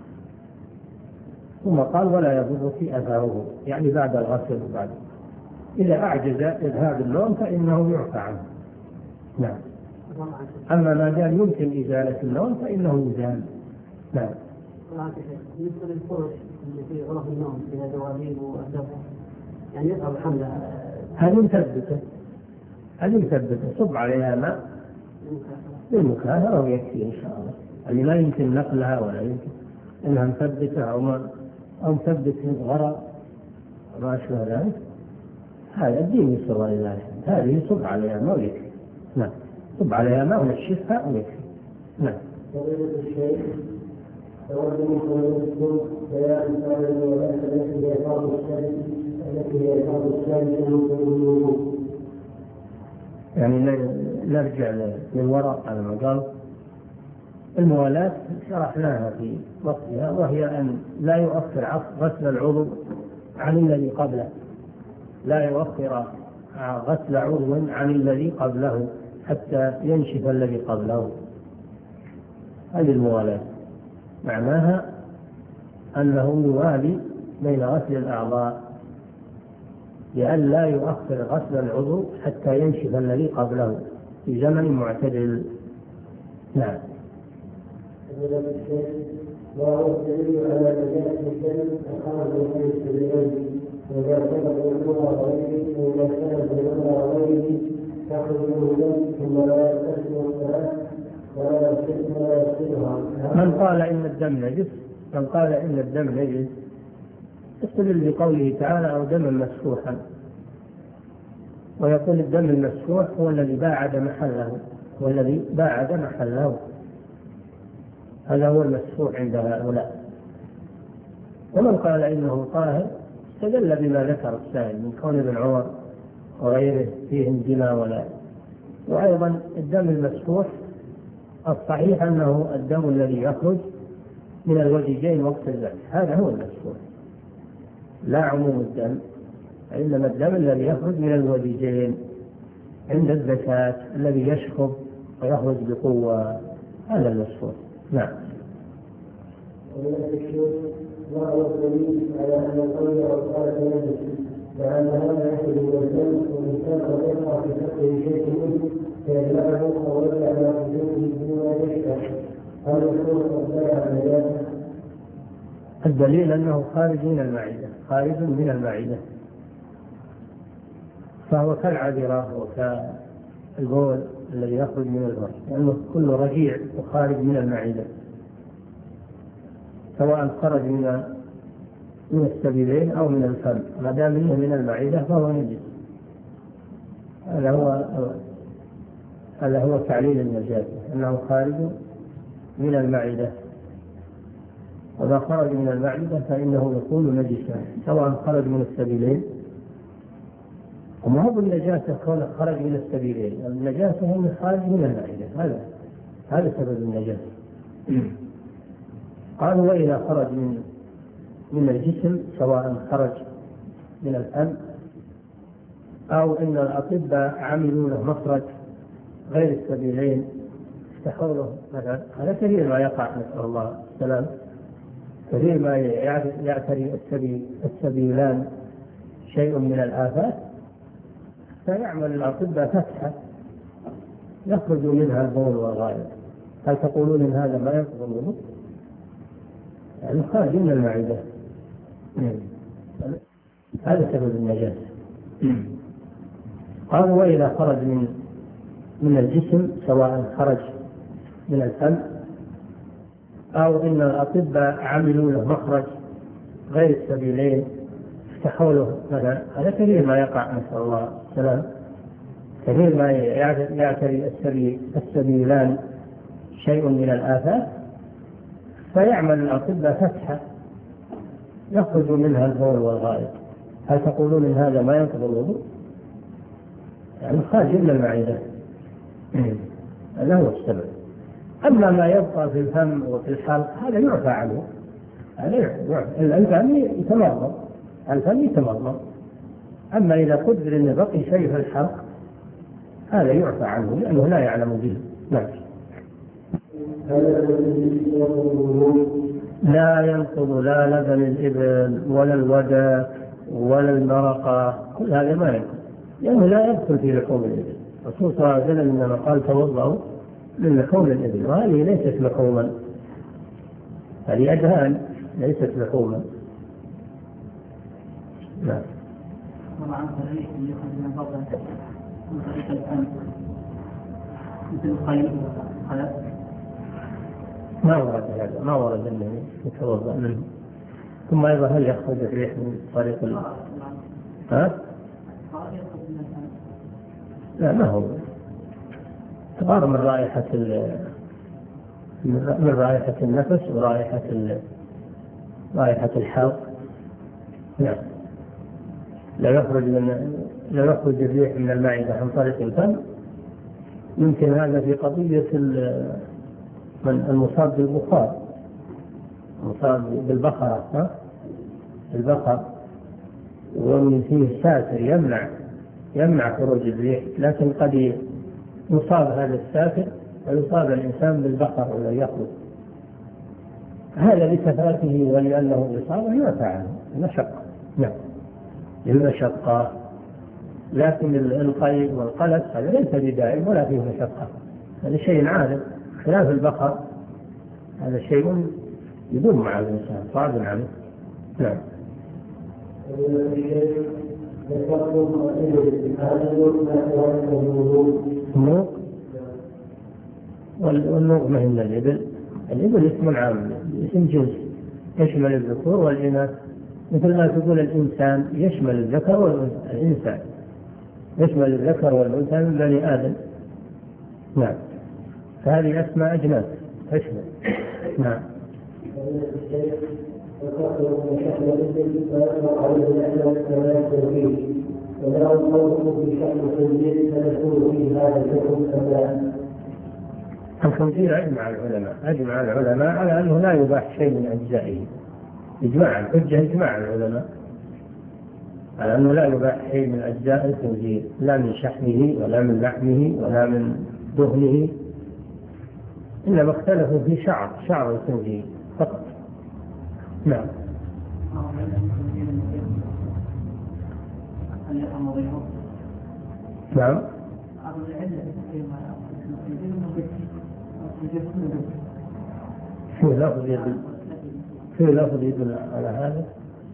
ثم قال ولا يضر في أثره، يعني بعد الغسل وبعد. إذا أعجز إذهاب اللون فإنه يعفى عنه. نعم. أما ما دام يمكن إزالة اللون فإنه يزال. نعم. بالنسبة للفرش اللي في غرف النوم فيها دواليب وأسفة، يعني يصعب حملها، هذه مثبتة، هذه مثبتة صب عليها ماء للمكاهرة ويكفي إن شاء الله. يعني لا يمكن نقلها ولا يمكن إنها مثبتة أو ما أو مثبت غرق ما أشبه ذلك، هذا الدين يسر لذلك. هذه صب عليها ماء ويكفي. نعم، صب عليها ماء ونشفها ويكفي. نعم. تقدم المسلم بيان هذا الولاء التي هي فرض الثالث التي هي فرض الثالث من الوضوء. يعني نرجع للوراء على ما قال. الموالاة شرحناها في وقتها، وهي أن لا يؤخر غسل العضو عن الذي قبله، لا يؤخر غسل عضو عن الذي قبله حتى ينشف الذي قبله. هذه الموالاة معناها أنه يوالي بين غسل الأعضاء، لأن لا يؤخر غسل العضو حتى ينشف الذي قبله في زمن معتدل. نعم. وهو الدليل على نجاة الدم أخرج من السبيلين، وإذا كان بينهما غيره وإذا كان بينهما غيره تأخذ منه الدم ثم لا يغتسل الصلاة ولا يغتسل ولا يغسلها. من قال إن الدم نجس من قال إن الدم نجس يستدل بقوله تعالى أو دما مسفوحا، ويقول الدم المسفوح هو الذي باعد محله، هو الذي باعد محله، هذا هو المسفوح عند هؤلاء. ومن قال إنه طاهر استدل بما ذكر السائل من كون ابن عمر وغيره فيهم دماء ولا. وأيضا الدم المسفوح الصحيح أنه الدم الذي يخرج من الوديجين وقت الذبح، هذا هو المسفوح، لا عموم الدم، إنما الدم الذي يخرج من الوديجين عند الزكاة الذي يشخب ويخرج بقوة، هذا المسفوح. نعم. وهو الدليل على أن القول والصلاة يجب، لأن هذا يخرج من الدم ومن كان يقع في فقه شيء منه فيجمعه أو يرجع إلى وجوده بما يشتهي، هل يكون قد النجاسة؟ الدليل أنه خارج من المعدة، خارج من المعدة، فهو كالعذرة وكالبول الذي يخرج من البول، لأنه يعني كل رجيع وخارج من المعدة، سواء خرج من من السبيلين أو من الفم، ما دام منه من المعدة فهو نجس. هذا هو هذا هو تعليل النجاسة، أنه خارج من المعدة، وما خرج من المعدة فإنه يكون نجسا، سواء خرج من السبيلين. وما هو النجاسة كونه خرج من السبيلين، النجاسة هو خارج من المعدة، هذا هذا سبب النجاسة. قالوا وإذا خرج من من الجسم سواء خرج من الفم أو إن الأطباء عملوا له مخرج غير السبيلين يفتحوا له مثلا، هذا كثير ما يقع، نسأل الله السلام. كثير ما يعتري السبيل السبيلان شيء من الآفات، فيعمل الأطباء فتحة يخرج منها البول والغائط. هل تقولون إن هذا ما ينقض الوضوء؟ يعني خارج من المعدة، هذا سبب النجاسة. قالوا وإذا خرج من من الجسم، سواء خرج من الفم أو إن الأطباء عملوا له مخرج غير السبيلين فتحوا له مثلا، هذا كثير ما يقع، نسأل الله السلام. كثير ما يعتري السبيل السبيلان شيء من الآفات، فيعمل الأطباء فتحة يخرج منها البول والغائط. هل تقولون إن هذا ما ينقض الوضوء؟ يعني خارج من المعدة، هذا هو السبب. أما ما يبقى في الفم وفي الحلق هذا يعفى عنه، هذا يعفى. الفم يتمرض، الفم يتمرض. أما إذا قدر أن بقي شيء في الحلق هذا يعفى عنه لأنه لا يعلم به. نعم. لا ينقض لا لبن الإبل ولا الودك ولا المرقة، كل هذا ما ينقض لأنه لا يدخل في لحوم الإبل. الرسول صلى الله عليه وسلم إنما قال توضأوا من لحوم الإبل، وهذه ليست لحوما، هذه أدهان ليست لحوما. نعم. طبعا الريح اللي يخرج من البطن من طريق الفم مثل القيء والخلف ما ورد هذا، ما ورد أنه يتوضأ منه. ثم أيضا هل يخرج الريح من طريق ال... ها؟ لا، ما هو تغار من رائحة ال... من رائحة النفس ورائحة ال... رائحة الحلق. نعم. لا يخرج من لا يخرج الريح من المعدة عن طريق الفم. يمكن هذا في قضية من المصاب بالبخار، المصاب بالبخرة، ها؟ البخر، ومن فيه ساتر يمنع يمنع خروج الريح، لكن قد يصاب هذا الساتر ويصاب الإنسان بالبخر ولا يخرج. هذا لكثرته ولأنه إصابة يعفى عنه المشقة. نعم، المشقة. لكن القيء والقلق هذا ليس بدائم ولا فيه مشقة، هذا شيء عادي، خلاف البخر هذا شيء يدوم مع الإنسان صعب عنه. نعم. النوق والنوق ما هي من الإبل. الإبل اسم عام، اسم جنس يشمل الذكور والإناث، مثل ما تقول الإنسان يشمل الذكر والأنثى، الإنسان يشمل الذكر والأنثى من بني آدم. نعم، فهذه أسماء أجناس تشمل. نعم. الخنزير أجمع العلماء أجمع العلماء على أنه لا يباح شيء من أجزائه إجماعا، حجة إجماع العلماء على أنه لا يباح شيء من أجزاء الخنزير، لا من شحمه ولا من لحمه ولا من دهنه، إنما اختلفوا في شعر شعر الخنزير فقط. نعم. نعم. في لفظ يدل في لفظ يدل على هذا،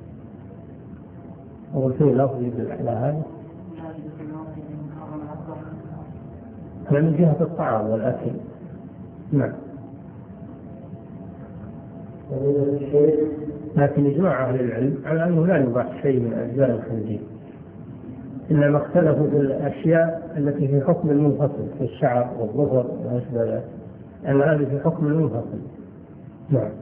أو في لفظ يدل على هذا من جهة الطعام والأكل. نعم. لكن إجماع أهل العلم على أنه لا يباح شيء من أجزاء الخنزير، إنما اختلفوا في الأشياء التي في حكم المنفصل، في الشعر والظفر وأشبه ذلك، أن هذه في حكم المنفصل. نعم.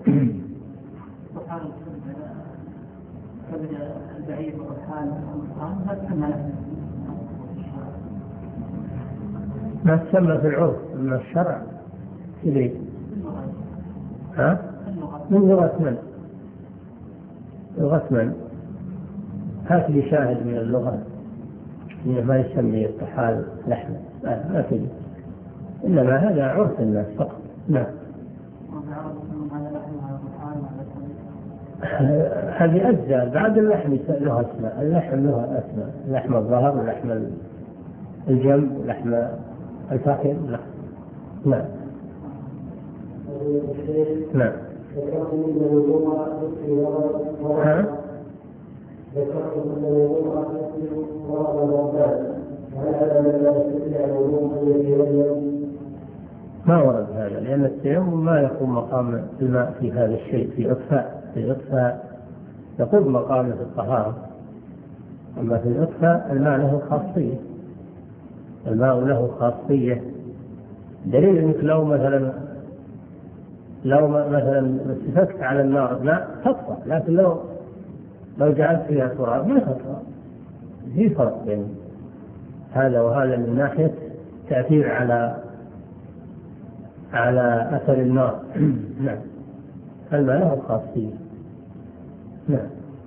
ما تسمى في العرف من الشرع إليه، ها؟ من لغة من؟ لغة من؟ هات لي شاهد من اللغة ما يسمي الطحال لحمة، ما تجد. إنما هذا عرف الناس فقط. نعم. هذه أجزاء بعد اللحم له أسماء، اللحم له أسماء، لحم الظهر ولحم الجنب ولحم الفخذ. نعم. نعم. ها؟ ما ورد هذا، لأن التيمم ما يقوم مقام الماء في هذا الشيء، في إطفاء في الإطفاء يقوم مقامه في الطهارة. أما في الإطفاء الماء له خاصية، الماء له خاصية. دليل أنك لو مثلا لو مثلا استفكت على النار ماء تطفى، لكن لو لو جعلت فيها تراب ما تطفى. في فرق بين هذا وهذا من ناحية تأثير على على أثر النار. نعم. الماء له خاصية. نعم.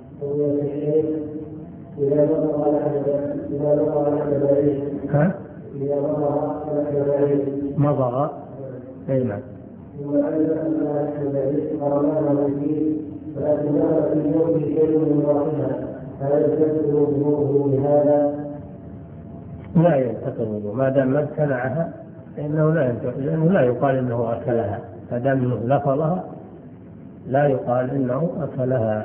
إذا نظر على إذا نظر على البعيد ها؟ إذا نظر على البعيد مضغ. أي نعم. وعلم أن البعيد قرناها فيه، ولكن نظر في اليوم شيء من رأسها، فلا يجوز وجوده بهذا. لا ينتقل ما دام ما ابتلعها، فإنه لا ينتقل، لأنه لا يقال إنه أكلها، ما دام لفظها لا يقال إنه أكلها.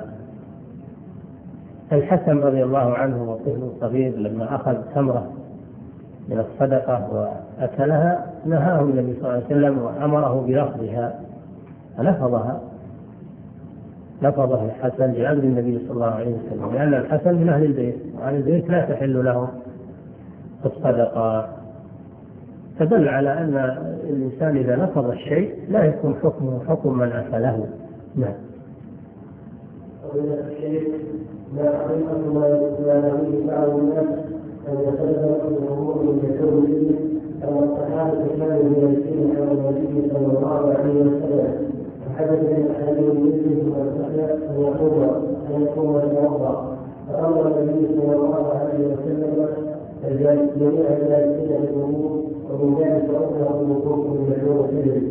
الحسن رضي الله عنه وطفل صغير لما أخذ تمرة من الصدقة وأكلها نهاه النبي صلى الله عليه وسلم وأمره بلفظها، فلفظها لفظها الحسن لأمر النبي صلى الله عليه وسلم، لأن الحسن من أهل البيت، وأهل البيت لا تحل له الصدقة. تدل على أن الإنسان إذا لفظ الشيء لا يكون حكمه حكم من أكله. نعم. لا حقيقة ما يقول بعض الناس أن يتذكر الأمور من يكون فيه أو الصحابة كانوا يمشون على النبي صلى الله عليه وسلم، فحدث من أحدهم مثله والسحر أن يقوم أن يقوم يتوضأ، فأمر النبي صلى الله عليه وسلم جميع الجالسين بالوضوء، ومن ذلك أظهر الوقوف من مشروع فيه.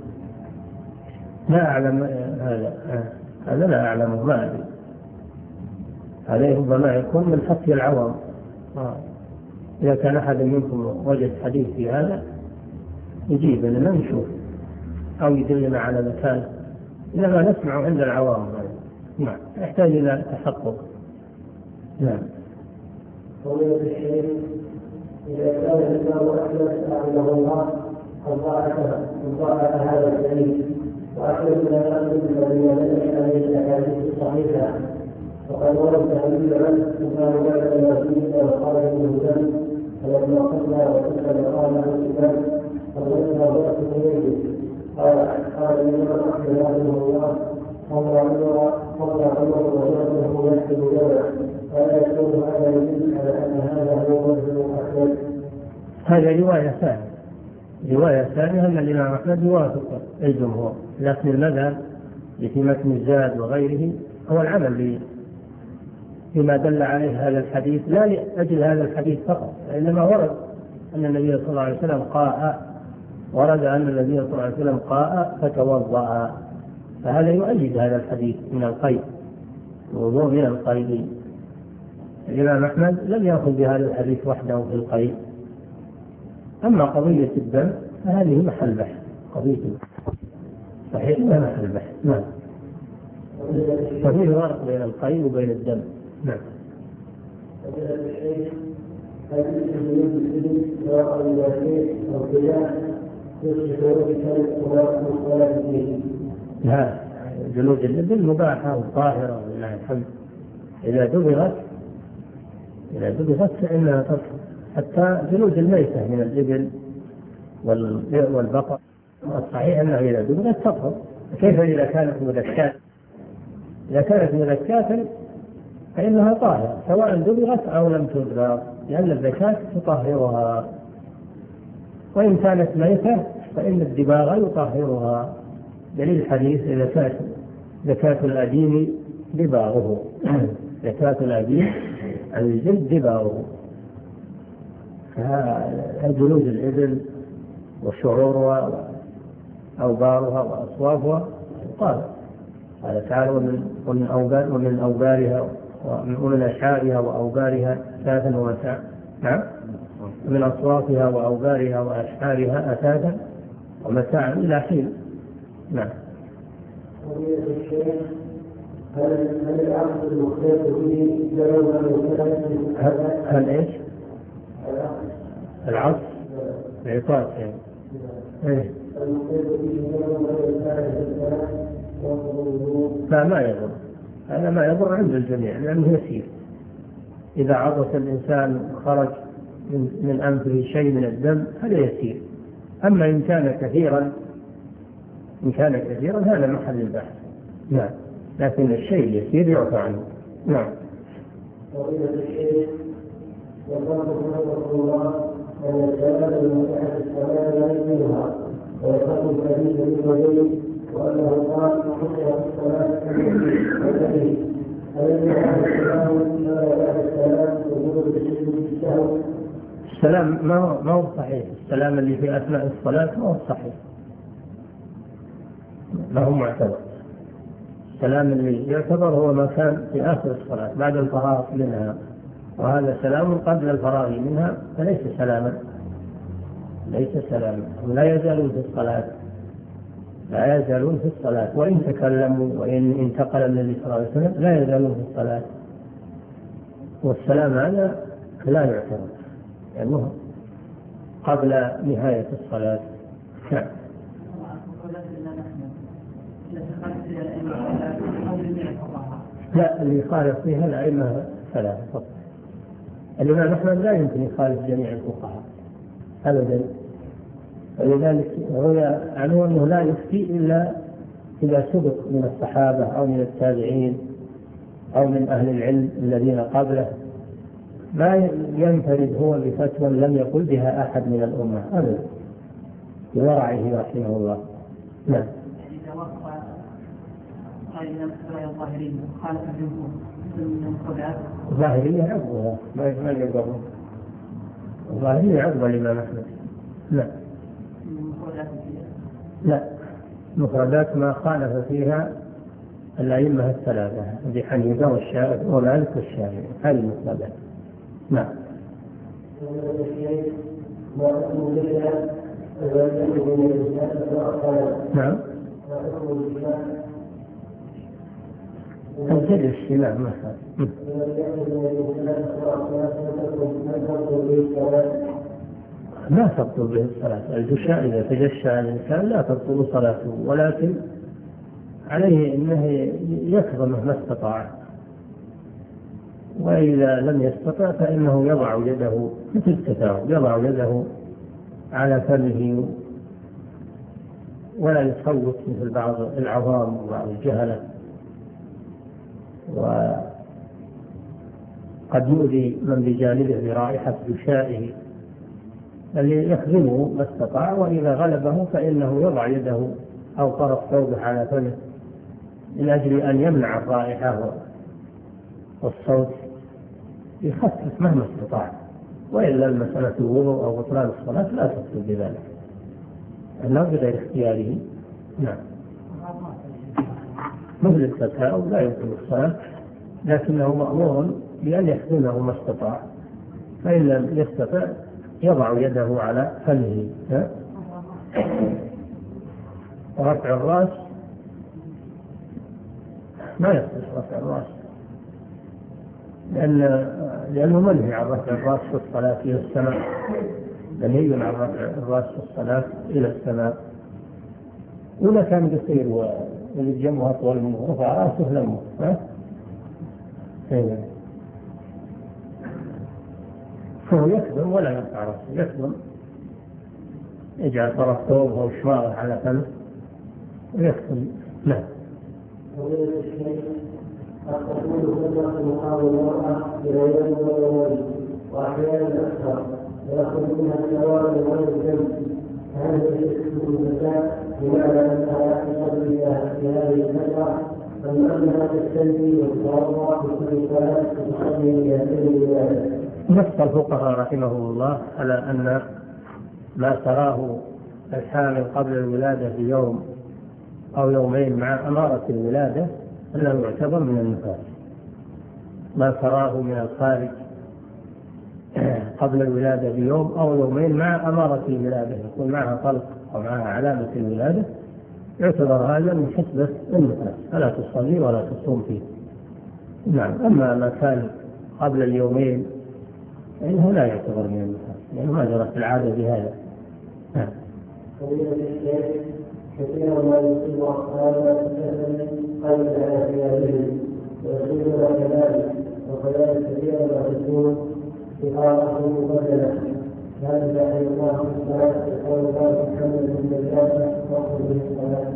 لا أعلم هذا، هذا لا أعلمه، ما أدري. هذا ربما يكون من حكي العوام. إذا كان أحد منكم وجد حديث في هذا يجيب لنا نشوف أو يدلنا على مكان، إذا ما نسمع عند العوام. نعم. يحتاج إلى تحقق. نعم. قضية الشيخ إذا كان الإمام أحمد رحمه الله قد ضاعف هذا الحديث وأحمد لا يقبل الذين بدأ عليه الأحاديث الصحيحة، وقد ورد تحديد عنه وكان بعد المسجد وقال ابن هشام فلما قلنا وكتب قال عن الإمام فلما ضعت إليه قال قال الإمام أحمد رحمه الله صلى عمر صلى عمر وجعله يحسب جوعا، ولا يكون هذا يدل على أن هذا هو وجه أحمد. هذا رواية ثانية، رواية ثانية أن الإمام أحمد يوافق الجمهور، لكن المذهب في متن الزاد وغيره هو العمل بما دل عليه هذا الحديث، لا لأجل هذا الحديث فقط، إنما ورد أن النبي صلى الله عليه وسلم قاء، ورد أن النبي صلى الله عليه وسلم قاء فتوضأ، فهذا يؤيد هذا الحديث من القيء، الوضوء من القيء. الإمام أحمد لم يأخذ بهذا الحديث وحده في القيء. أما قضية الدم فهذه محل بحث، قضية صحيح لا محل بحث. نعم. ففيه فرق بين القيء وبين الدم. نعم. لا، جلود الإبل مباحة وطاهرة ولله الحمد، إذا دبغت إذا دبغت فإنها تطهر، حتى جلود الميتة من الإبل والبقر الصحيح أنها إذا دبغت تطهر. كيف إذا كانت مذكاة؟ إذا كانت مذكاة فإنها طاهرة سواء دبغت أو لم تدبغ، لأن الزكاة تطهرها، وإن كانت ميتة فإن الدباغ يطهرها. دليل الحديث إذا كانت زكاة الأديم دباغه، زكاة الأديم الجلد دباغه. جلود الإبل وشعورها وأوبارها وأصوافها قال قال تعالى ومن ومن أوبار ومن أوبارها ومن أشعارها وأوبارها أثاثا ومتاعا. نعم من أصوافها وأوبارها وأشعارها أثاثا ومتاعا إلى حين. نعم. هل هل العقد المختلف به جلوة هل إيش؟ العصر العقاد يعني. إيه؟ لا ما يضر، هذا ما يضر عند الجميع لأنه يسير. إذا عطس الإنسان خرج من, من أنفه شيء من الدم هذا يسير. أما إن كان كثيرا إن كان كثيرا هذا محل البحث. نعم. لكن الشيء اليسير يعفى عنه. نعم. وقيل الشيء وقال رحمه الله أن السلام المتعة السلام لا يمنعها ويخاف الحديث بالوجه وأنه قال حصل الصلاة التي الذي على السلام لا يدع السلام وجود التشدد السهو. السلام ما ما هو صحيح. السلام اللي في أثناء الصلاة ما هو صحيح، ما هو معتبر. السلام اللي يعتبر هو ما كان في آخر الصلاة بعد الفراغ منها، وهذا سلام قبل الفراغ منها فليس سلاما ليس سلاما. لا يزالون في الصلاة لا يزالون في الصلاة وإن تكلموا وإن انتقل النبي صلى الله عليه وسلم لا يزالون في الصلاة. والسلام هذا لا يعتبر لأنه قبل نهاية الصلاة. نعم. لا اللي يخالف فيها الأئمة ثلاثة فقط. الإمام أحمد لا يمكن يخالف جميع الفقهاء أبدا، ولذلك روي عنه أنه لا يفتي إلا إذا سبق من الصحابة أو من التابعين أو من أهل العلم الذين قبله. ما ينفرد هو بفتوى لم يقل بها أحد من الأمة أبدا بورعه رحمه الله. نعم. الظاهرية عقبها ما يقبل الظاهرية عقبها الإمام أحمد. لا لا مفردات ما خالف فيها الأئمة الثلاثة أبي حنيفة والشافعي ومالك والشافعي هذه المفردات. نعم. نعم. الجلس نعم مثلا لا تبطل به الصلاة. الجشاء إذا تجشى الإنسان لا تبطل صلاته، ولكن عليه أنه يكظمه ما استطاع، وإذا لم يستطع فإنه يضع يده مثل التثاؤب يضع يده على فمه ولا يصوت مثل بعض العظام وبعض الجهلة، وقد يؤذي من بجانبه برائحة جشائه الذي يخدمه ما استطاع، وإذا غلبه فإنه يضع يده أو طرف ثوبه على فمه من أجل أن يمنع الرائحة والصوت يخفف مهما استطاع. وإلا المسألة الوضوء أو بطلان الصلاة لا تبطل بذلك أنه بغير اختياره. نعم. مثل التثاؤب لا يبطل الصلاة لكنه مأمور بأن يخدمه ما استطاع، فإن لم يستطع يضع يده على فمه. رفع الرأس ما يصح رفع الرأس لأن لأنه منهي عن رفع الرأس في الصلاة إلى السماء، منهي عن رفع الرأس في الصلاة إلى السماء. ولا كان قصير واللي جنبه أطول منه رفع رأسه لمه فهو يكذب ولا يرفع رأسه، يكذب يجعل طرف ثوبه وشماغه على فمه ويكذب. نعم. تكون خدمة مقام المرأة بغير الوالد وأحيانا أكثر ويأخذ منها الثواب غير الذنب، هذا يشكل الزكاة بمعنى أنها تصل في هذه الفترة أم أنها تستنجي وتتوضأ بكل صلاة وتصلي بهذه العبادة. نص الفقهاء رحمه الله على أن ما تراه الحامل قبل الولادة بيوم أو يومين مع أمارة الولادة أنه يعتبر من النفاس. ما تراه من الخارج قبل الولادة بيوم أو يومين مع أمارة الولادة يكون معها طلق أو معها علامة الولادة يعتبر هذا من حسبة النفاس، فلا تصلي ولا تصوم فيه. نعم. أما ما كان قبل اليومين فإنه لا يعتبر من النفاس لأنه ما جرت العادة بهذا. نعم. كثيرا ما يصيب أصحابه قبل اعتيادهم ويصيبنا كذلك، وكذلك كثيرا ما تكون بطاقة مبدلة. هذا أي الله في الصلاة يقول الله محمد بن الجاسة وقل به الصلاة.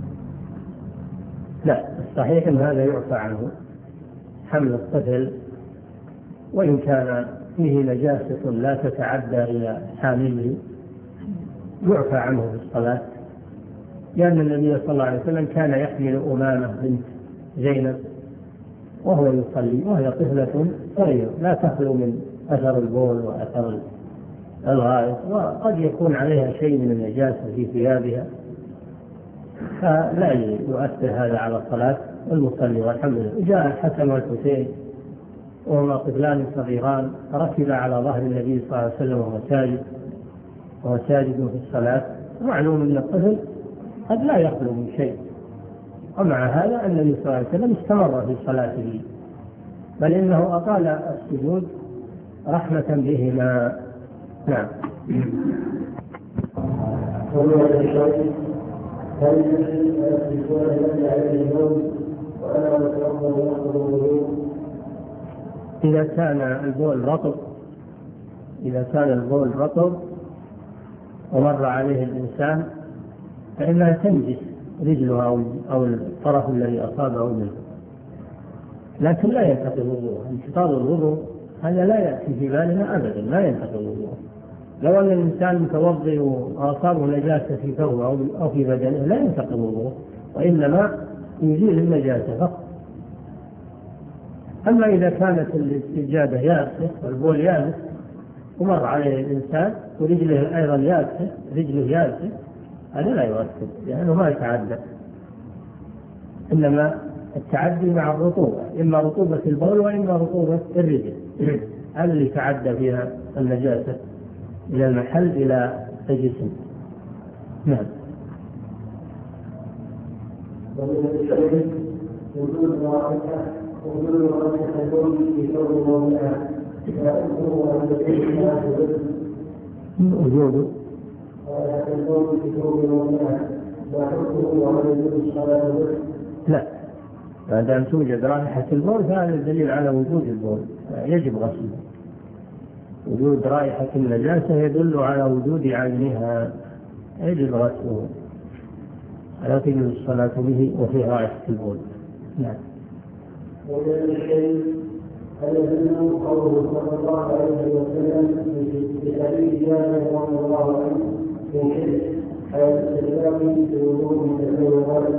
لا، الصحيح أن هذا يعفى عنه حمل الطفل وإن كان فيه نجاسة لا تتعدى إلى حامله يعفى عنه في الصلاة، لأن النبي صلى الله عليه وسلم كان يحمل أمامة بنت زينب وهو يصلي وهي طفلة صغيرة لا تخلو من أثر البول وأثر الغائط، وقد يكون عليها شيء من النجاسة في ثيابها، فلا يؤثر هذا على صلاة المصلي. والحمد لله. جاء الحسن والحسين وهما طفلان صغيران ركبا على ظهر النبي صلى الله عليه وسلم وهو ساجد وهو ساجد في الصلاة. معلوم أن الطفل قد لا يخلو من شيء، ومع هذا النبي صلى الله عليه وسلم استمر في صلاته، بل إنه أطال السجود رحمة بهما. نعم. إذا كان البول رطب إذا كان البول رطب ومر عليه الإنسان فإنها تنجس رجلها أو الطرف الذي أصابه منه، لكن لا ينتقض الوضوء. انتقاض الوضوء هذا لا يأتي في بالنا أبدا، لا ينتقض الوضوء. لو أن الإنسان متوضئ وأصابه نجاسة في ثوبه أو في بدنه لا ينتقض الوضوء، وإنما يزيل النجاسة فقط. أما إذا كانت السجادة يابسة والبول يابس ومر عليه الإنسان ورجله أيضا يابسة رجله يابسة هذا لا يؤثر لأنه ما يتعدى، إنما التعدي مع الرطوبة، إما رطوبة البول وإما رطوبة الرجل هذا اللي يتعدى فيها النجاسة إلى المحل إلى الجسم. نعم. وجود رائحة وجود رائحة البول في ثوب موضعها وجود رائحة البول في ثوب موضعها وحكمه على وجود الصلاة. لا، ما دام توجد رائحة البول فهذا دليل على وجود البول، يجب غسله. وجود رائحة النجاسة يدل على وجود عينها، يجب غسله لا تجوز الصلاة به وفي رائحة البول. نعم. ومن الشيء الذي قوله صلى الله عليه وسلم في حديث جابر رضي الله عنه في شرك حيث الإسلام في وجود التزوج.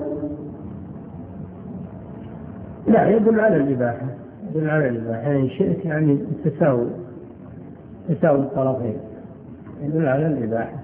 لا، يدل على الإباحة، يدل على الإباحة. يعني شئت يعني التساوي تساوي الطرفين، يدل على الإباحة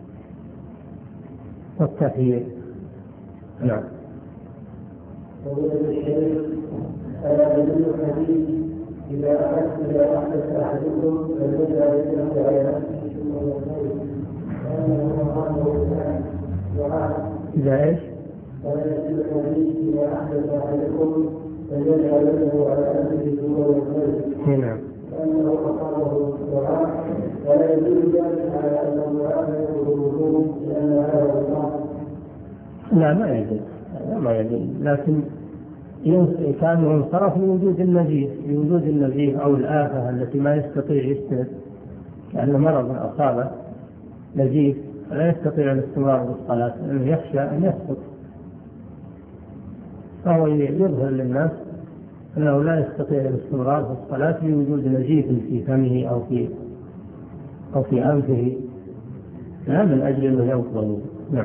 والتخيير. نعم. ومن الشيء الذي الحديث إذا أحدث إذا أحدث أحدكم فليجعل يده على نفسه ثم يصلي لأنه أمره دعاء. إذا إيش؟ ومن الحديث إذا أحدث أحدكم فليجعل يده على نفسه ثم يصلي. نعم. لأنه أمره دعاء ولا يدل ذلك على أن الدعاء يدخل الوجوب لأن هذا الله. لا، ما يدل، لا ما يدل، لكن كان انصرف لوجود النزيف لوجود النزيف أو الآفة التي ما يستطيع يستند، لأن مرض أصابه نزيف لا يستطيع الاستمرار بالصلاة لأنه يخشى أن يسقط، فهو يظهر للناس أنه لا يستطيع الاستمرار في الصلاة لوجود نزيف في فمه أو في أو في أنفه، لا من أجل أنه ينقض. نعم.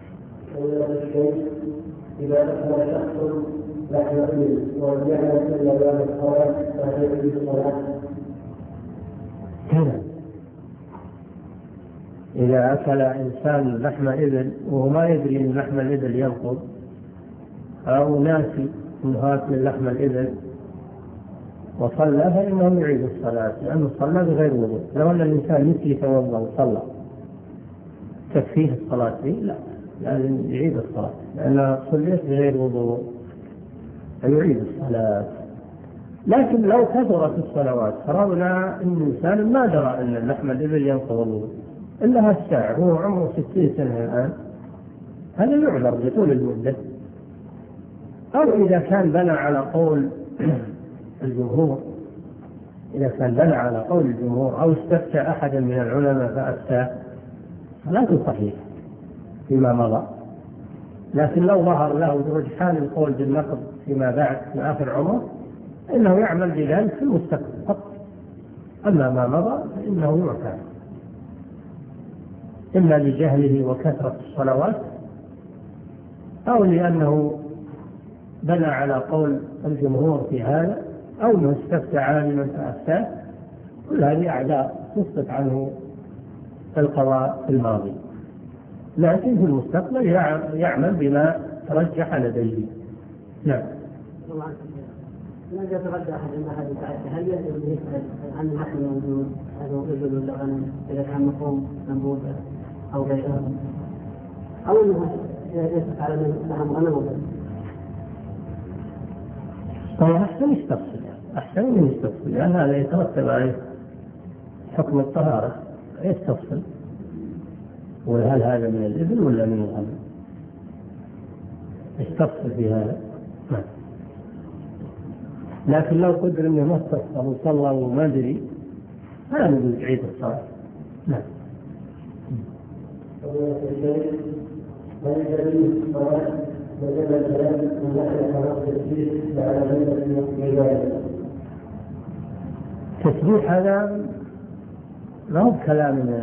إذا دخل شخص لا يؤمن وجعل كل باب الصلاة فهي الصلاة. هنا إذا أكل إنسان لحم إبل وهو ما يدري أن لحم الإبل ينقض، أو ناسي أنه أكل لحم الإبل وصلى، فإنه يعيد الصلاة لأنه صلى بغير وضوء. لو أن الإنسان نسي يتوضأ وصلى تكفيه الصلاة دي؟ لا، لازم يعيد الصلاة لأنها صليت بغير وضوء فيعيد الصلاة. لكن لو كثرت الصلوات، فرضنا أن الإنسان ما درى أن اللحم الإبل ينقض الوضوء إلا هالساعة وهو عمره ستين سنة الآن، هذا يعذر بطول المدة. أو إذا كان بنى على قول الجمهور، إذا كان بنى على قول الجمهور أو استفتى أحدا من العلماء فأفتى، صلاته صحيحة فيما مضى. لكن لو ظهر له رجحان القول بالنقض فيما بعد في آخر عمره، إنه يعمل بذلك في المستقبل فقط. أما ما مضى فإنه يعفى، إما لجهله وكثرة الصلوات، أو لأنه بنى على قول الجمهور في هذا، أو أنه استفتى عالما فأفتاه. كل هذه أعذار تسقط عنه القضاء في الماضي، لكن في المستقبل يعمل بما ترجح لديه. نعم. ماذا يتغدى أحد عند أحد يتعدى؟ هل يجب أن يسأل عن اللحم الموجود هل هو إبل ولا غنم، إذا كان مفهوم منبوذة أو غيرها، أو أنه يسأل على اللحم غنم وغيره؟ هو أحسن يستفصل، أحسن من يستفصل، لأن هذا يترتب عليه حكم الطهارة. يستفصل وهل هذا من الإبل ولا من الغنم، يستفصل في هذا. نعم. لكن لو قدر انه ما استفصل وصلى وما ادري فلا نجوز يعيد الصلاة. نعم. تسبيح هذا ما هو كلام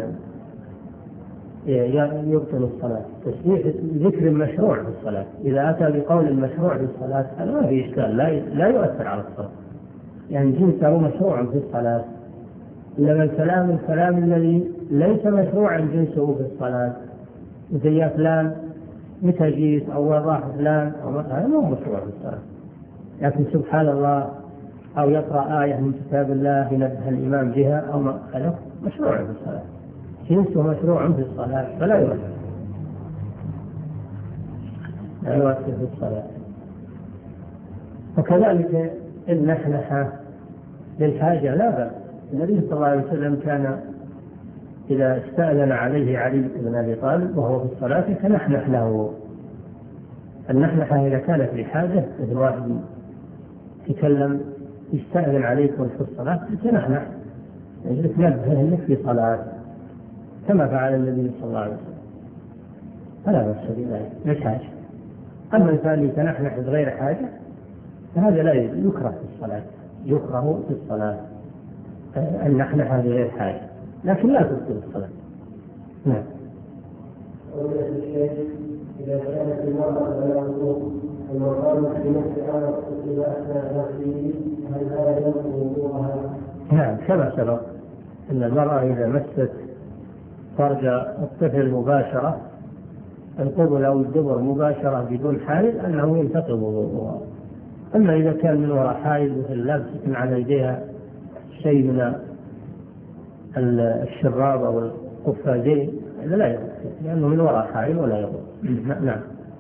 يبطل الصلاة. تسبيح ذكر مشروع في الصلاة، إذا أتى بقول مشروع في الصلاة هذا ما في إشكال، لا لا يؤثر على الصلاة، يعني جنسه مشروع في الصلاة. إنما الكلام الكلام الذي ليس مشروعا جنسه في الصلاة، مثل يا فلان متى جيت أو وين راح فلان، هذا مو مشروع في الصلاة. لكن سبحان الله أو يقرأ آية من كتاب الله ينبه الإمام بها أو ما، هذا مشروع في الصلاة، جنسه مشروع في الصلاة فلا يؤثر لا يؤثر في الصلاة. وكذلك النحنحة للحاجة لا بأس. النبي صلى الله عليه وسلم كان إذا استأذن عليه علي بن أبي طالب وهو في الصلاة فنحنح له. النحنحة إذا كانت لحاجة، مثل واحد يتكلم يستأذن عليكم في الصلاة تنحنح، يعني تنبه أنك في صلاة كما فعل النبي صلى الله عليه وسلم، فلا بأس بذلك للحاجة. أما الإنسان يتنحنح بغير حاجة فهذا لا يكره في الصلاة، يكره في الصلاة النحنحة بغير حاجة، لكن لا تبطل الصلاة. نعم. إذا كانت المرأة على وضوء المقام في نفسها إذا أثنى نفسه هل هذا ينقض وضوءها؟ نعم، كما سبق أن المرأة إذا مست فرج الطفل مباشرة، القبل أو الدبر مباشرة بدون حائل، أنه ينتقض وضوءها. أما إذا كان من وراء حائل مثل لابسة على يديها شيء من الشراب أو القفازين، هذا لا يضر لأنه من وراء حائل ولا يضر. نعم.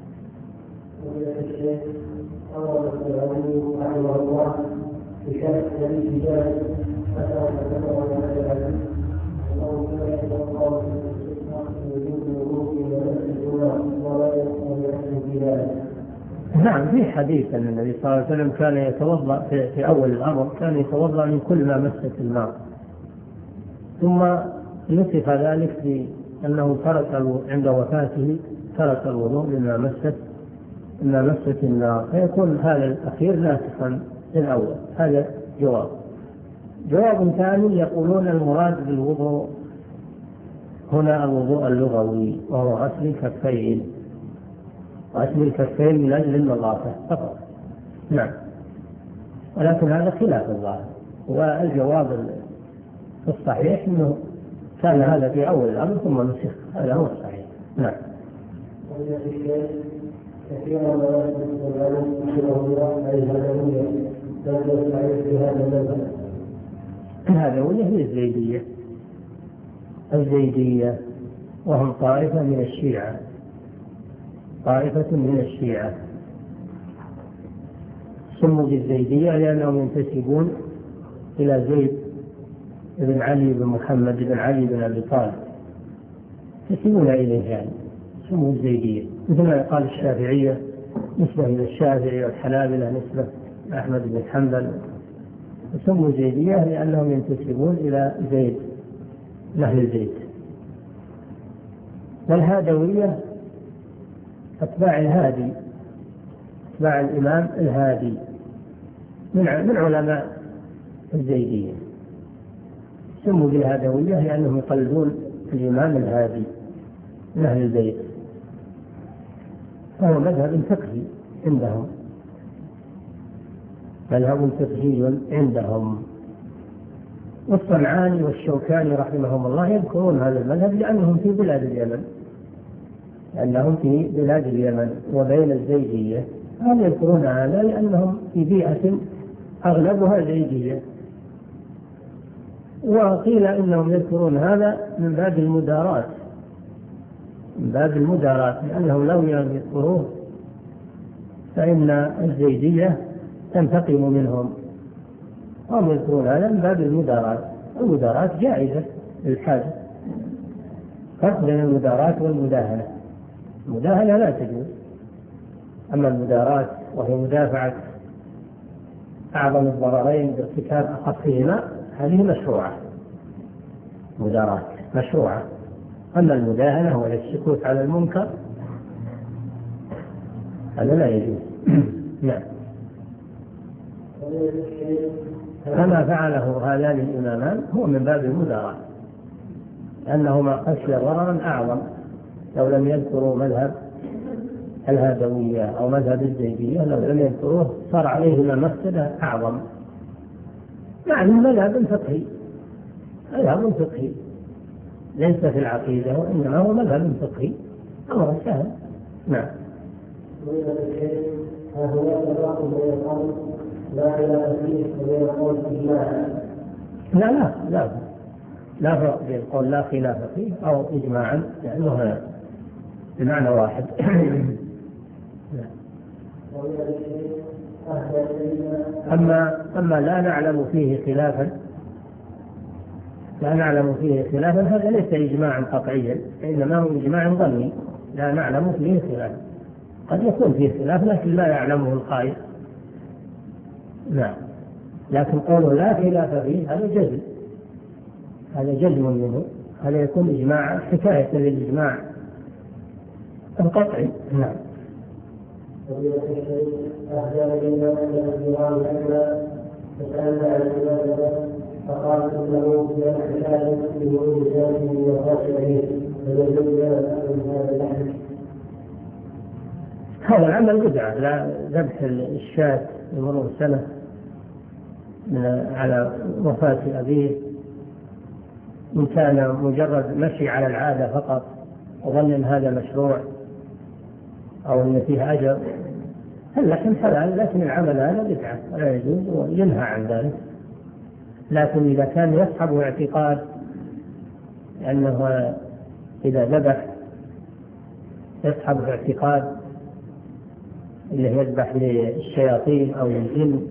أول العلم رحمه الله في شرح الذي جاء مثلا ذكر هذا العلم أنه كان يتوقع وجود الوضوء ولا يقوم في ذلك. نعم، في حديث أن النبي صلى الله عليه وسلم كان يتوضأ في, في أول الأمر، كان يتوضأ من كل ما مست الماء، ثم نسخ ذلك في أنه ترك عند وفاته ترك الوضوء لما مست لما مست النار، فيكون هذا الأخير ناسخا للأول. هذا جواب. جواب ثاني يقولون المراد بالوضوء هنا الوضوء اللغوي، وهو غسل الكفين، غسل الكفين من أجل النظافة فقط. نعم. ولكن هذا خلاف الظاهر، والجواب الصحيح أنه كان هذا في أول الأمر ثم نسخ، هذا هو الصحيح. نعم. كثيرا ما يحدث العلم الشرعية أي الهدوية لا تستعيد في هذا المذهب. الهدوية هي الزيدية الزيدية وهم طائفة من الشيعة طائفة من الشيعة سموا بالزيدية لأنهم ينتسبون إلى زيد بن علي بن محمد بن علي بن أبي طالب، ينتسبون إليه يعني سموا الزيدية، مثل ما قال الشافعية نسبة إلى الشافعي، والحنابلة نسبة أحمد بن حنبل، سموا زيدية لأنهم ينتسبون إلى زيد نهل زيد. والهادوية أتباع الهادي، أتباع الإمام الهادي من من علماء الزيدية، سموا بالهادوية لأنهم يقلدون الإمام الهادي من أهل البيت، فهو مذهب فقهي عندهم، مذهب فقهي عندهم. والصنعاني والشوكاني رحمهم الله يذكرون هذا المذهب لأنهم في بلاد اليمن، لأنهم في بلاد اليمن وبين الزيدية، هم يذكرون هذا لأنهم في بيئة أغلبها زيدية. وقيل إنهم يذكرون هذا من باب المداراة، من باب المداراة لأنهم لو يذكروه فإن الزيدية تنتقم منهم، هم يذكرون هذا من باب المداراة. المداراة جائزة للحاجة، فرق بين المداراة والمداهنة. المداهنة لا تجوز، أما المداراة وهي مدافعة أعظم الضررين بارتكاب أخفهما هذه مشروعة، مداراة مشروعة. أما المداهنة وهي السكوت على المنكر هذا لا يجوز. نعم. كما فعله هذان الإمامان هو من باب المداراة، لأنهما خشي ضررا أعظم. لو لم يذكروا مذهب الهادوية أو مذهب الزيدية، لو لم يذكروه صار عليهما مفسدة أعظم، مع أنه مذهب فقهي، مذهب فقهي ليس في العقيدة وإنما هو مذهب فقهي، أمر سهل. نعم. لا لا لا لا فرق بين القول لا خلاف فيه أو إجماعا، لأنه بمعنى واحد. أما أما لا نعلم فيه خلافا لا نعلم فيه خلافا هذا ليس إجماعا قطعيا، إنما هو إجماع ظني، لا نعلم فيه خلافا. قد يكون فيه خلاف لكن لا يعلمه القائل. نعم. لكن قوله لا خلاف فيه هذا جزم، هذا جزم منه، هذا يكون إجماع حكاية للإجماع القطعي. نعم. فقال له بأن حكاية بورود ذاته وخاصته فيجب هذا الحديث. هذا العمل بدعة، لا ذبح الشاة بمرور سنة على وفاة أبيه، إن كان مجرد مشي على العادة فقط وظن أن هذا مشروع أو أن فيه أجر لكن حلال، لكن العمل هذا بدعة ولا يجوز وينهى عن ذلك. لكن إذا كان يصحب اعتقاد أنه إذا ذبح يصحب اعتقاد اللي يذبح للشياطين أو الجن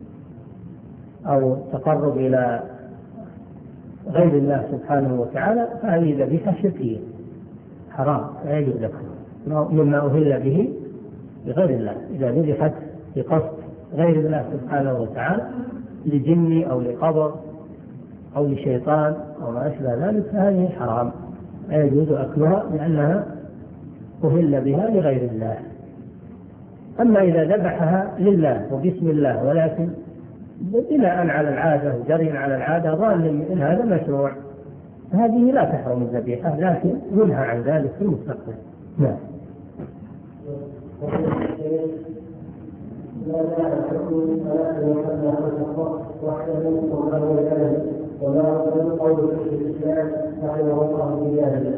أو تقرب إلى غير الله سبحانه وتعالى، فهذه ذبيحة شركية حرام لا يجوز ذبحها مما أهل به لغير الله. إذا ذبحت بقصد غير الله سبحانه وتعالى لجن أو لقبر أو لشيطان أو ما أشبه ذلك فهذه حرام لا يجوز أكلها لأنها أهل بها لغير الله. أما إذا ذبحها لله وبسم الله ولكن بناء على العادة وجري على العادة ظان إن هذا مشروع، هذه لا تحرم الذبيحة لكن ينهى عن ذلك في المستقبل. نعم. لا لا تكون لا يحب وحده وله وما أفضل قول في الإسلام رحمه الله في ذلك.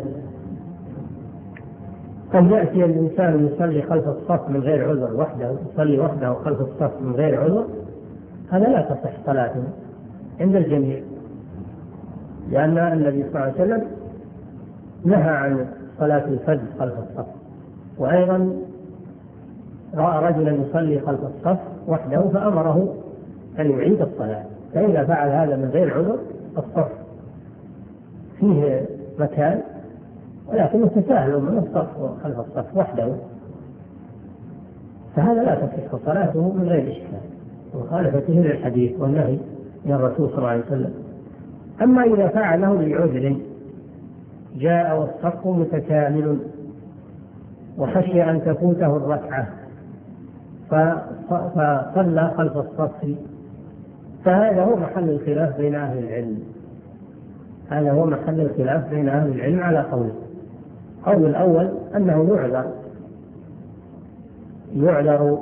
قد يأتي الإنسان يصلي خلف الصف من غير عذر وحده، يصلي وحده خلف الصف من غير عذر، هذا لا تصح صلاته عند الجميع، لأن النبي صلى الله عليه وسلم نهى عن صلاة الفجر خلف الصف، وأيضا رأى رجلا يصلي خلف الصف وحده فأمره أن يعيد الصلاة. فإذا فعل هذا من غير عذر الصف فيه مكان، ولكن تساهل من الصف خلف الصف وحده، فهذا لا تصح صلاته من غير إشكال ومخالفته للحديث والنهي من الرسول صلى الله عليه وسلم. أما إذا فعله لعذر جاء والصف متكامل وخشي أن تفوته الركعة فصلى خلف الصف، فهذا هو محل الخلاف بين أهل العلم، هذا هو محل الخلاف بين أهل العلم على قوله. قول الأول أنه يعذر يعذر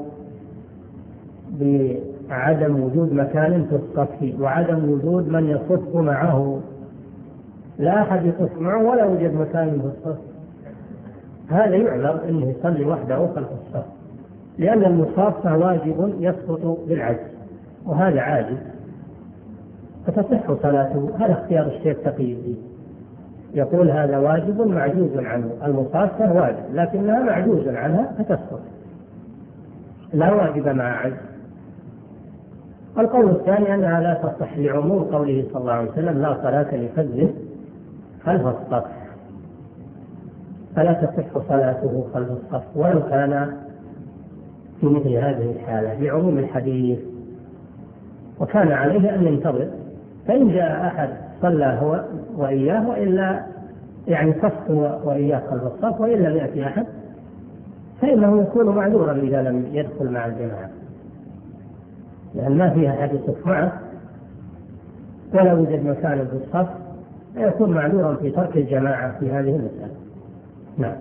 بعدم وجود مكان في الصف وعدم وجود من يصف معه، لا أحد يصف معه ولا يوجد مكان في الصف، هذا يعذر أنه يصلي وحده خلف الصف، لأن المصافة واجب يسقط بالعجز وهذا عاجز فتصح صلاته. هذا اختيار الشيخ تقي الدين، يقول هذا واجب معجوز عنه، المصافة واجب لكنها معجوز عنها فتسقط، لا واجب مع عجز. القول الثاني أنها لا تصح لعموم قوله صلى الله عليه وسلم لا صلاة لفذ خلف الصف، فلا تصح صلاته خلف الصف ولو كان في مثل هذه الحالة لعموم الحديث، وكان عليه أن ينتظر، فإن جاء أحد صلى هو وإياه، وإلا يعني صف وإياه خلف الصف وإن لم يأتي أحد فإنه يكون معذورا إذا لم يدخل مع الجماعة، لأن ما فيها أحد يصف معه ولا يوجد مكان في الصف، فيكون معذورا في ترك الجماعة في هذه المسألة. نعم.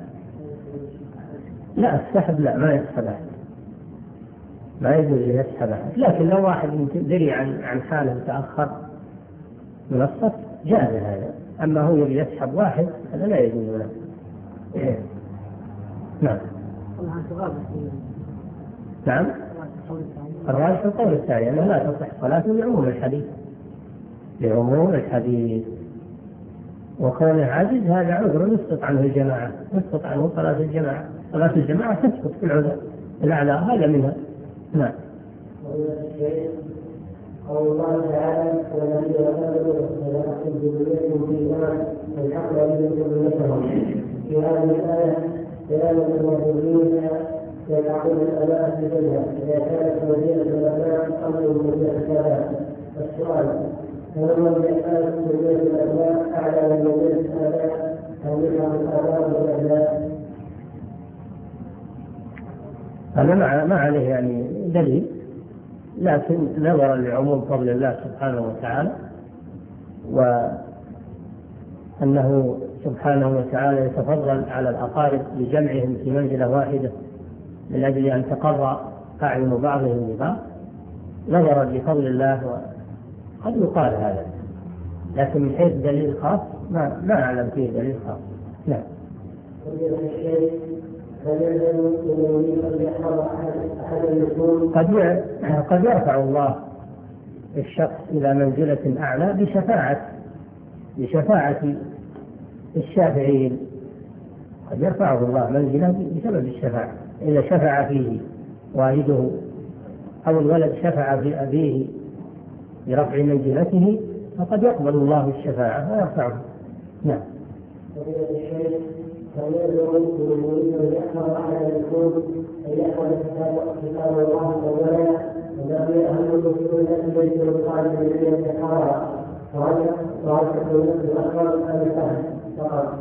لا السحب لا ما يسحب أحد، ما يجوز يسحب أحد، لكن لو واحد دري عن عن حاله تأخر من الصف جاز هذا، أما هو يسحب واحد هذا لا يجوز له. نعم. نعم. الراجح القول الثاني أنه لا تصح صلاته لعموم الحديث، لعموم الحديث، وكونه عاجز هذا عذر يسقط عنه الجماعة، يسقط عنه صلاة الجماعة، صلاة الجماعة تسقط في العذر الأعلى هذا منها. نعم. قول الله تعالى والذين كفروا واتبعتم ذريتهم في الإيمان الحق بذريتهم، في هذه الآية كلام المؤمنين يلعقون الآلاء في بينها إذا كانت مدينة الأبناء أمر مدينة الآلاء. السؤال: هل من يحتاج مدينة الأبناء أعلى من مدينة الآلاء أو منها الآلاء والأبناء؟ هذا ما ما عليه يعني دليل، لكن نظرا لعموم فضل الله سبحانه وتعالى وأنه سبحانه وتعالى يتفضل على الأقارب بجمعهم في منزلة واحدة من أجل أن تقر أعين بعضهم ببعض نظرا لفضل الله، قد يقال هذا، لكن من حيث دليل خاص ما ما أعلم فيه دليل خاص. نعم. قد قد يرفع الله الشخص إلى منزلة أعلى بشفاعة بشفاعة الشافعين، قد يرفعه الله منزلة بسبب الشفاعة، إذا شفع فيه والده أو الولد شفع في أبيه برفع منزلته فقد يقبل الله الشفاعة ويرفعه. نعم. فيدعو المؤمنين ان يحفظ احد الكون ان يحفظ كتاب الله اولا وبقي اهل المسلمين البيت القائم بالبيت الحرام، وهذا وهذا يكون الاكبر ام الفهم فقط.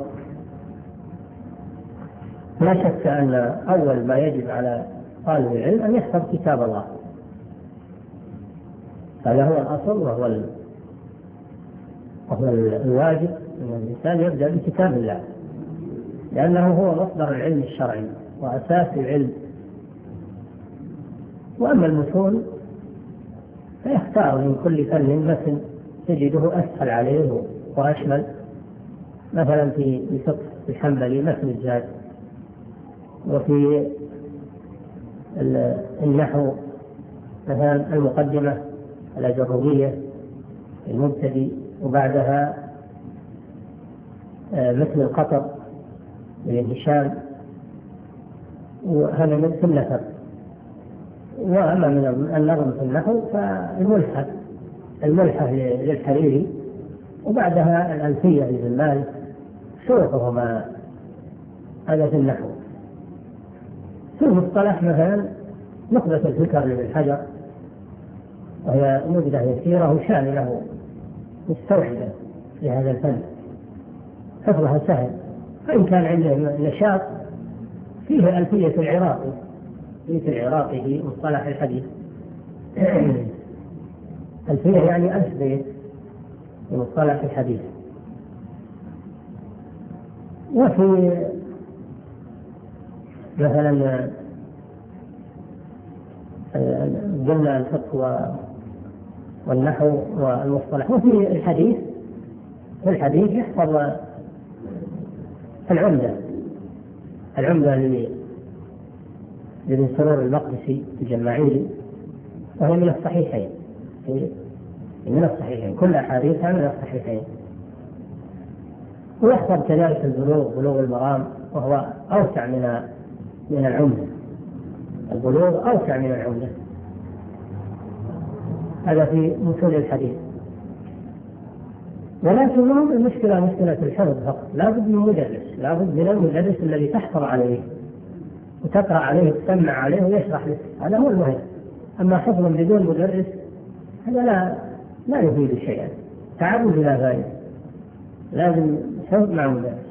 لا شك ان اول ما يجب على طالب العلم ان يحفظ كتاب الله، هذا هو الاصل وهو ال... وهو الواجب ان الانسان يبدا بكتاب الله، لأنه هو مصدر العلم الشرعي وأساس العلم. وأما المتون فيختار من كل فن متن تجده أسهل عليه وأشمل، مثلا في الفقه الحنبلي مثل الزاد، وفي النحو مثلا المقدمة الأجرورية المبتدئ، وبعدها مثل القطر من هشام، وهذا مثل النثر. وأما من النظم في النحو فالملحة الملحة للحريري، وبعدها الألفية لابن مالك، شروحهما هذا في النحو. في المصطلح مثلا نخبة الفكر لابن حجر، وهي نبذة يسيرة وشاملة مستوحدة لهذا الفن، حفظها سهل، فإن كان عنده نشاط فيه ألفية العراقي ألفية العراقي في مصطلح الحديث. ألفية يعني ألف بيت في مصطلح الحديث. وفي مثلا قلنا الفقه والنحو والمصطلح. وفي الحديث في الحديث يحفظ العمدة العمدة لابن سرور المقدسي الجماعيلي، وهي من الصحيحين من الصحيحين كل أحاديثها من الصحيحين. ويحفظ كذلك البلوغ بلوغ المرام، وهو أوسع من من العمدة. البلوغ أوسع من العمدة. هذا في متون الحديث. ولكن المشكلة مشكلة الحفظ فقط، لا بد من مدرس، لا بد من المدرس الذي تحفظ عليه وتقرأ عليه وتسمع عليه ويشرح لك، هذا هو المهم. أما حفظ بدون مدرس هذا لا لا يفيد شيئا، تعبد لا فائدة. لازم حفظ مع مدرس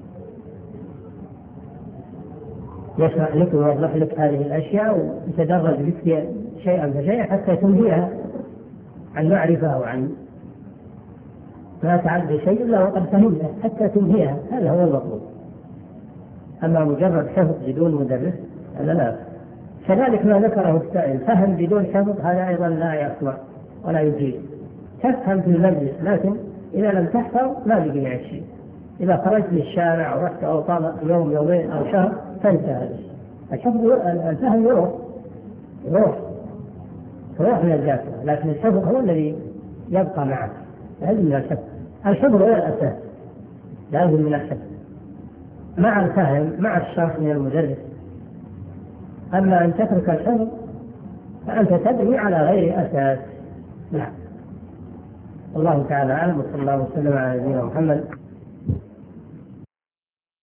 يشرح لك ويوضح لك هذه الأشياء، ويتدرج بك شيئا فشيئا حتى تنهيها عن معرفة وعن ما تعدي شيء إلا وقد فهمته حتى تنهيها، هذا هو المطلوب. أما مجرد حفظ بدون مدرس هذا لا. كذلك ما ذكره السائل، فهم بدون حفظ هذا أيضا لا يصلح ولا يجيب. تفهم في المجلس، لكن إذا لم تحفظ ما بقي معك شيء. إذا خرجت للشارع ورحت أو طال يوم يومين أو شهر تنسى هذا الحفظ. الفهم يروح يروح يروح من الذاكرة، لكن الحفظ هو الذي يبقى معك. هذه من الحفظ. الحفظ هو الأساس، لازم من الحفظ مع الفهم مع الشرح من المدرس. أما أن تترك الحفظ فأنت تبني على غير أساس. نعم. الله تعالى أعلم، وصلى الله وسلم على نبينا محمد.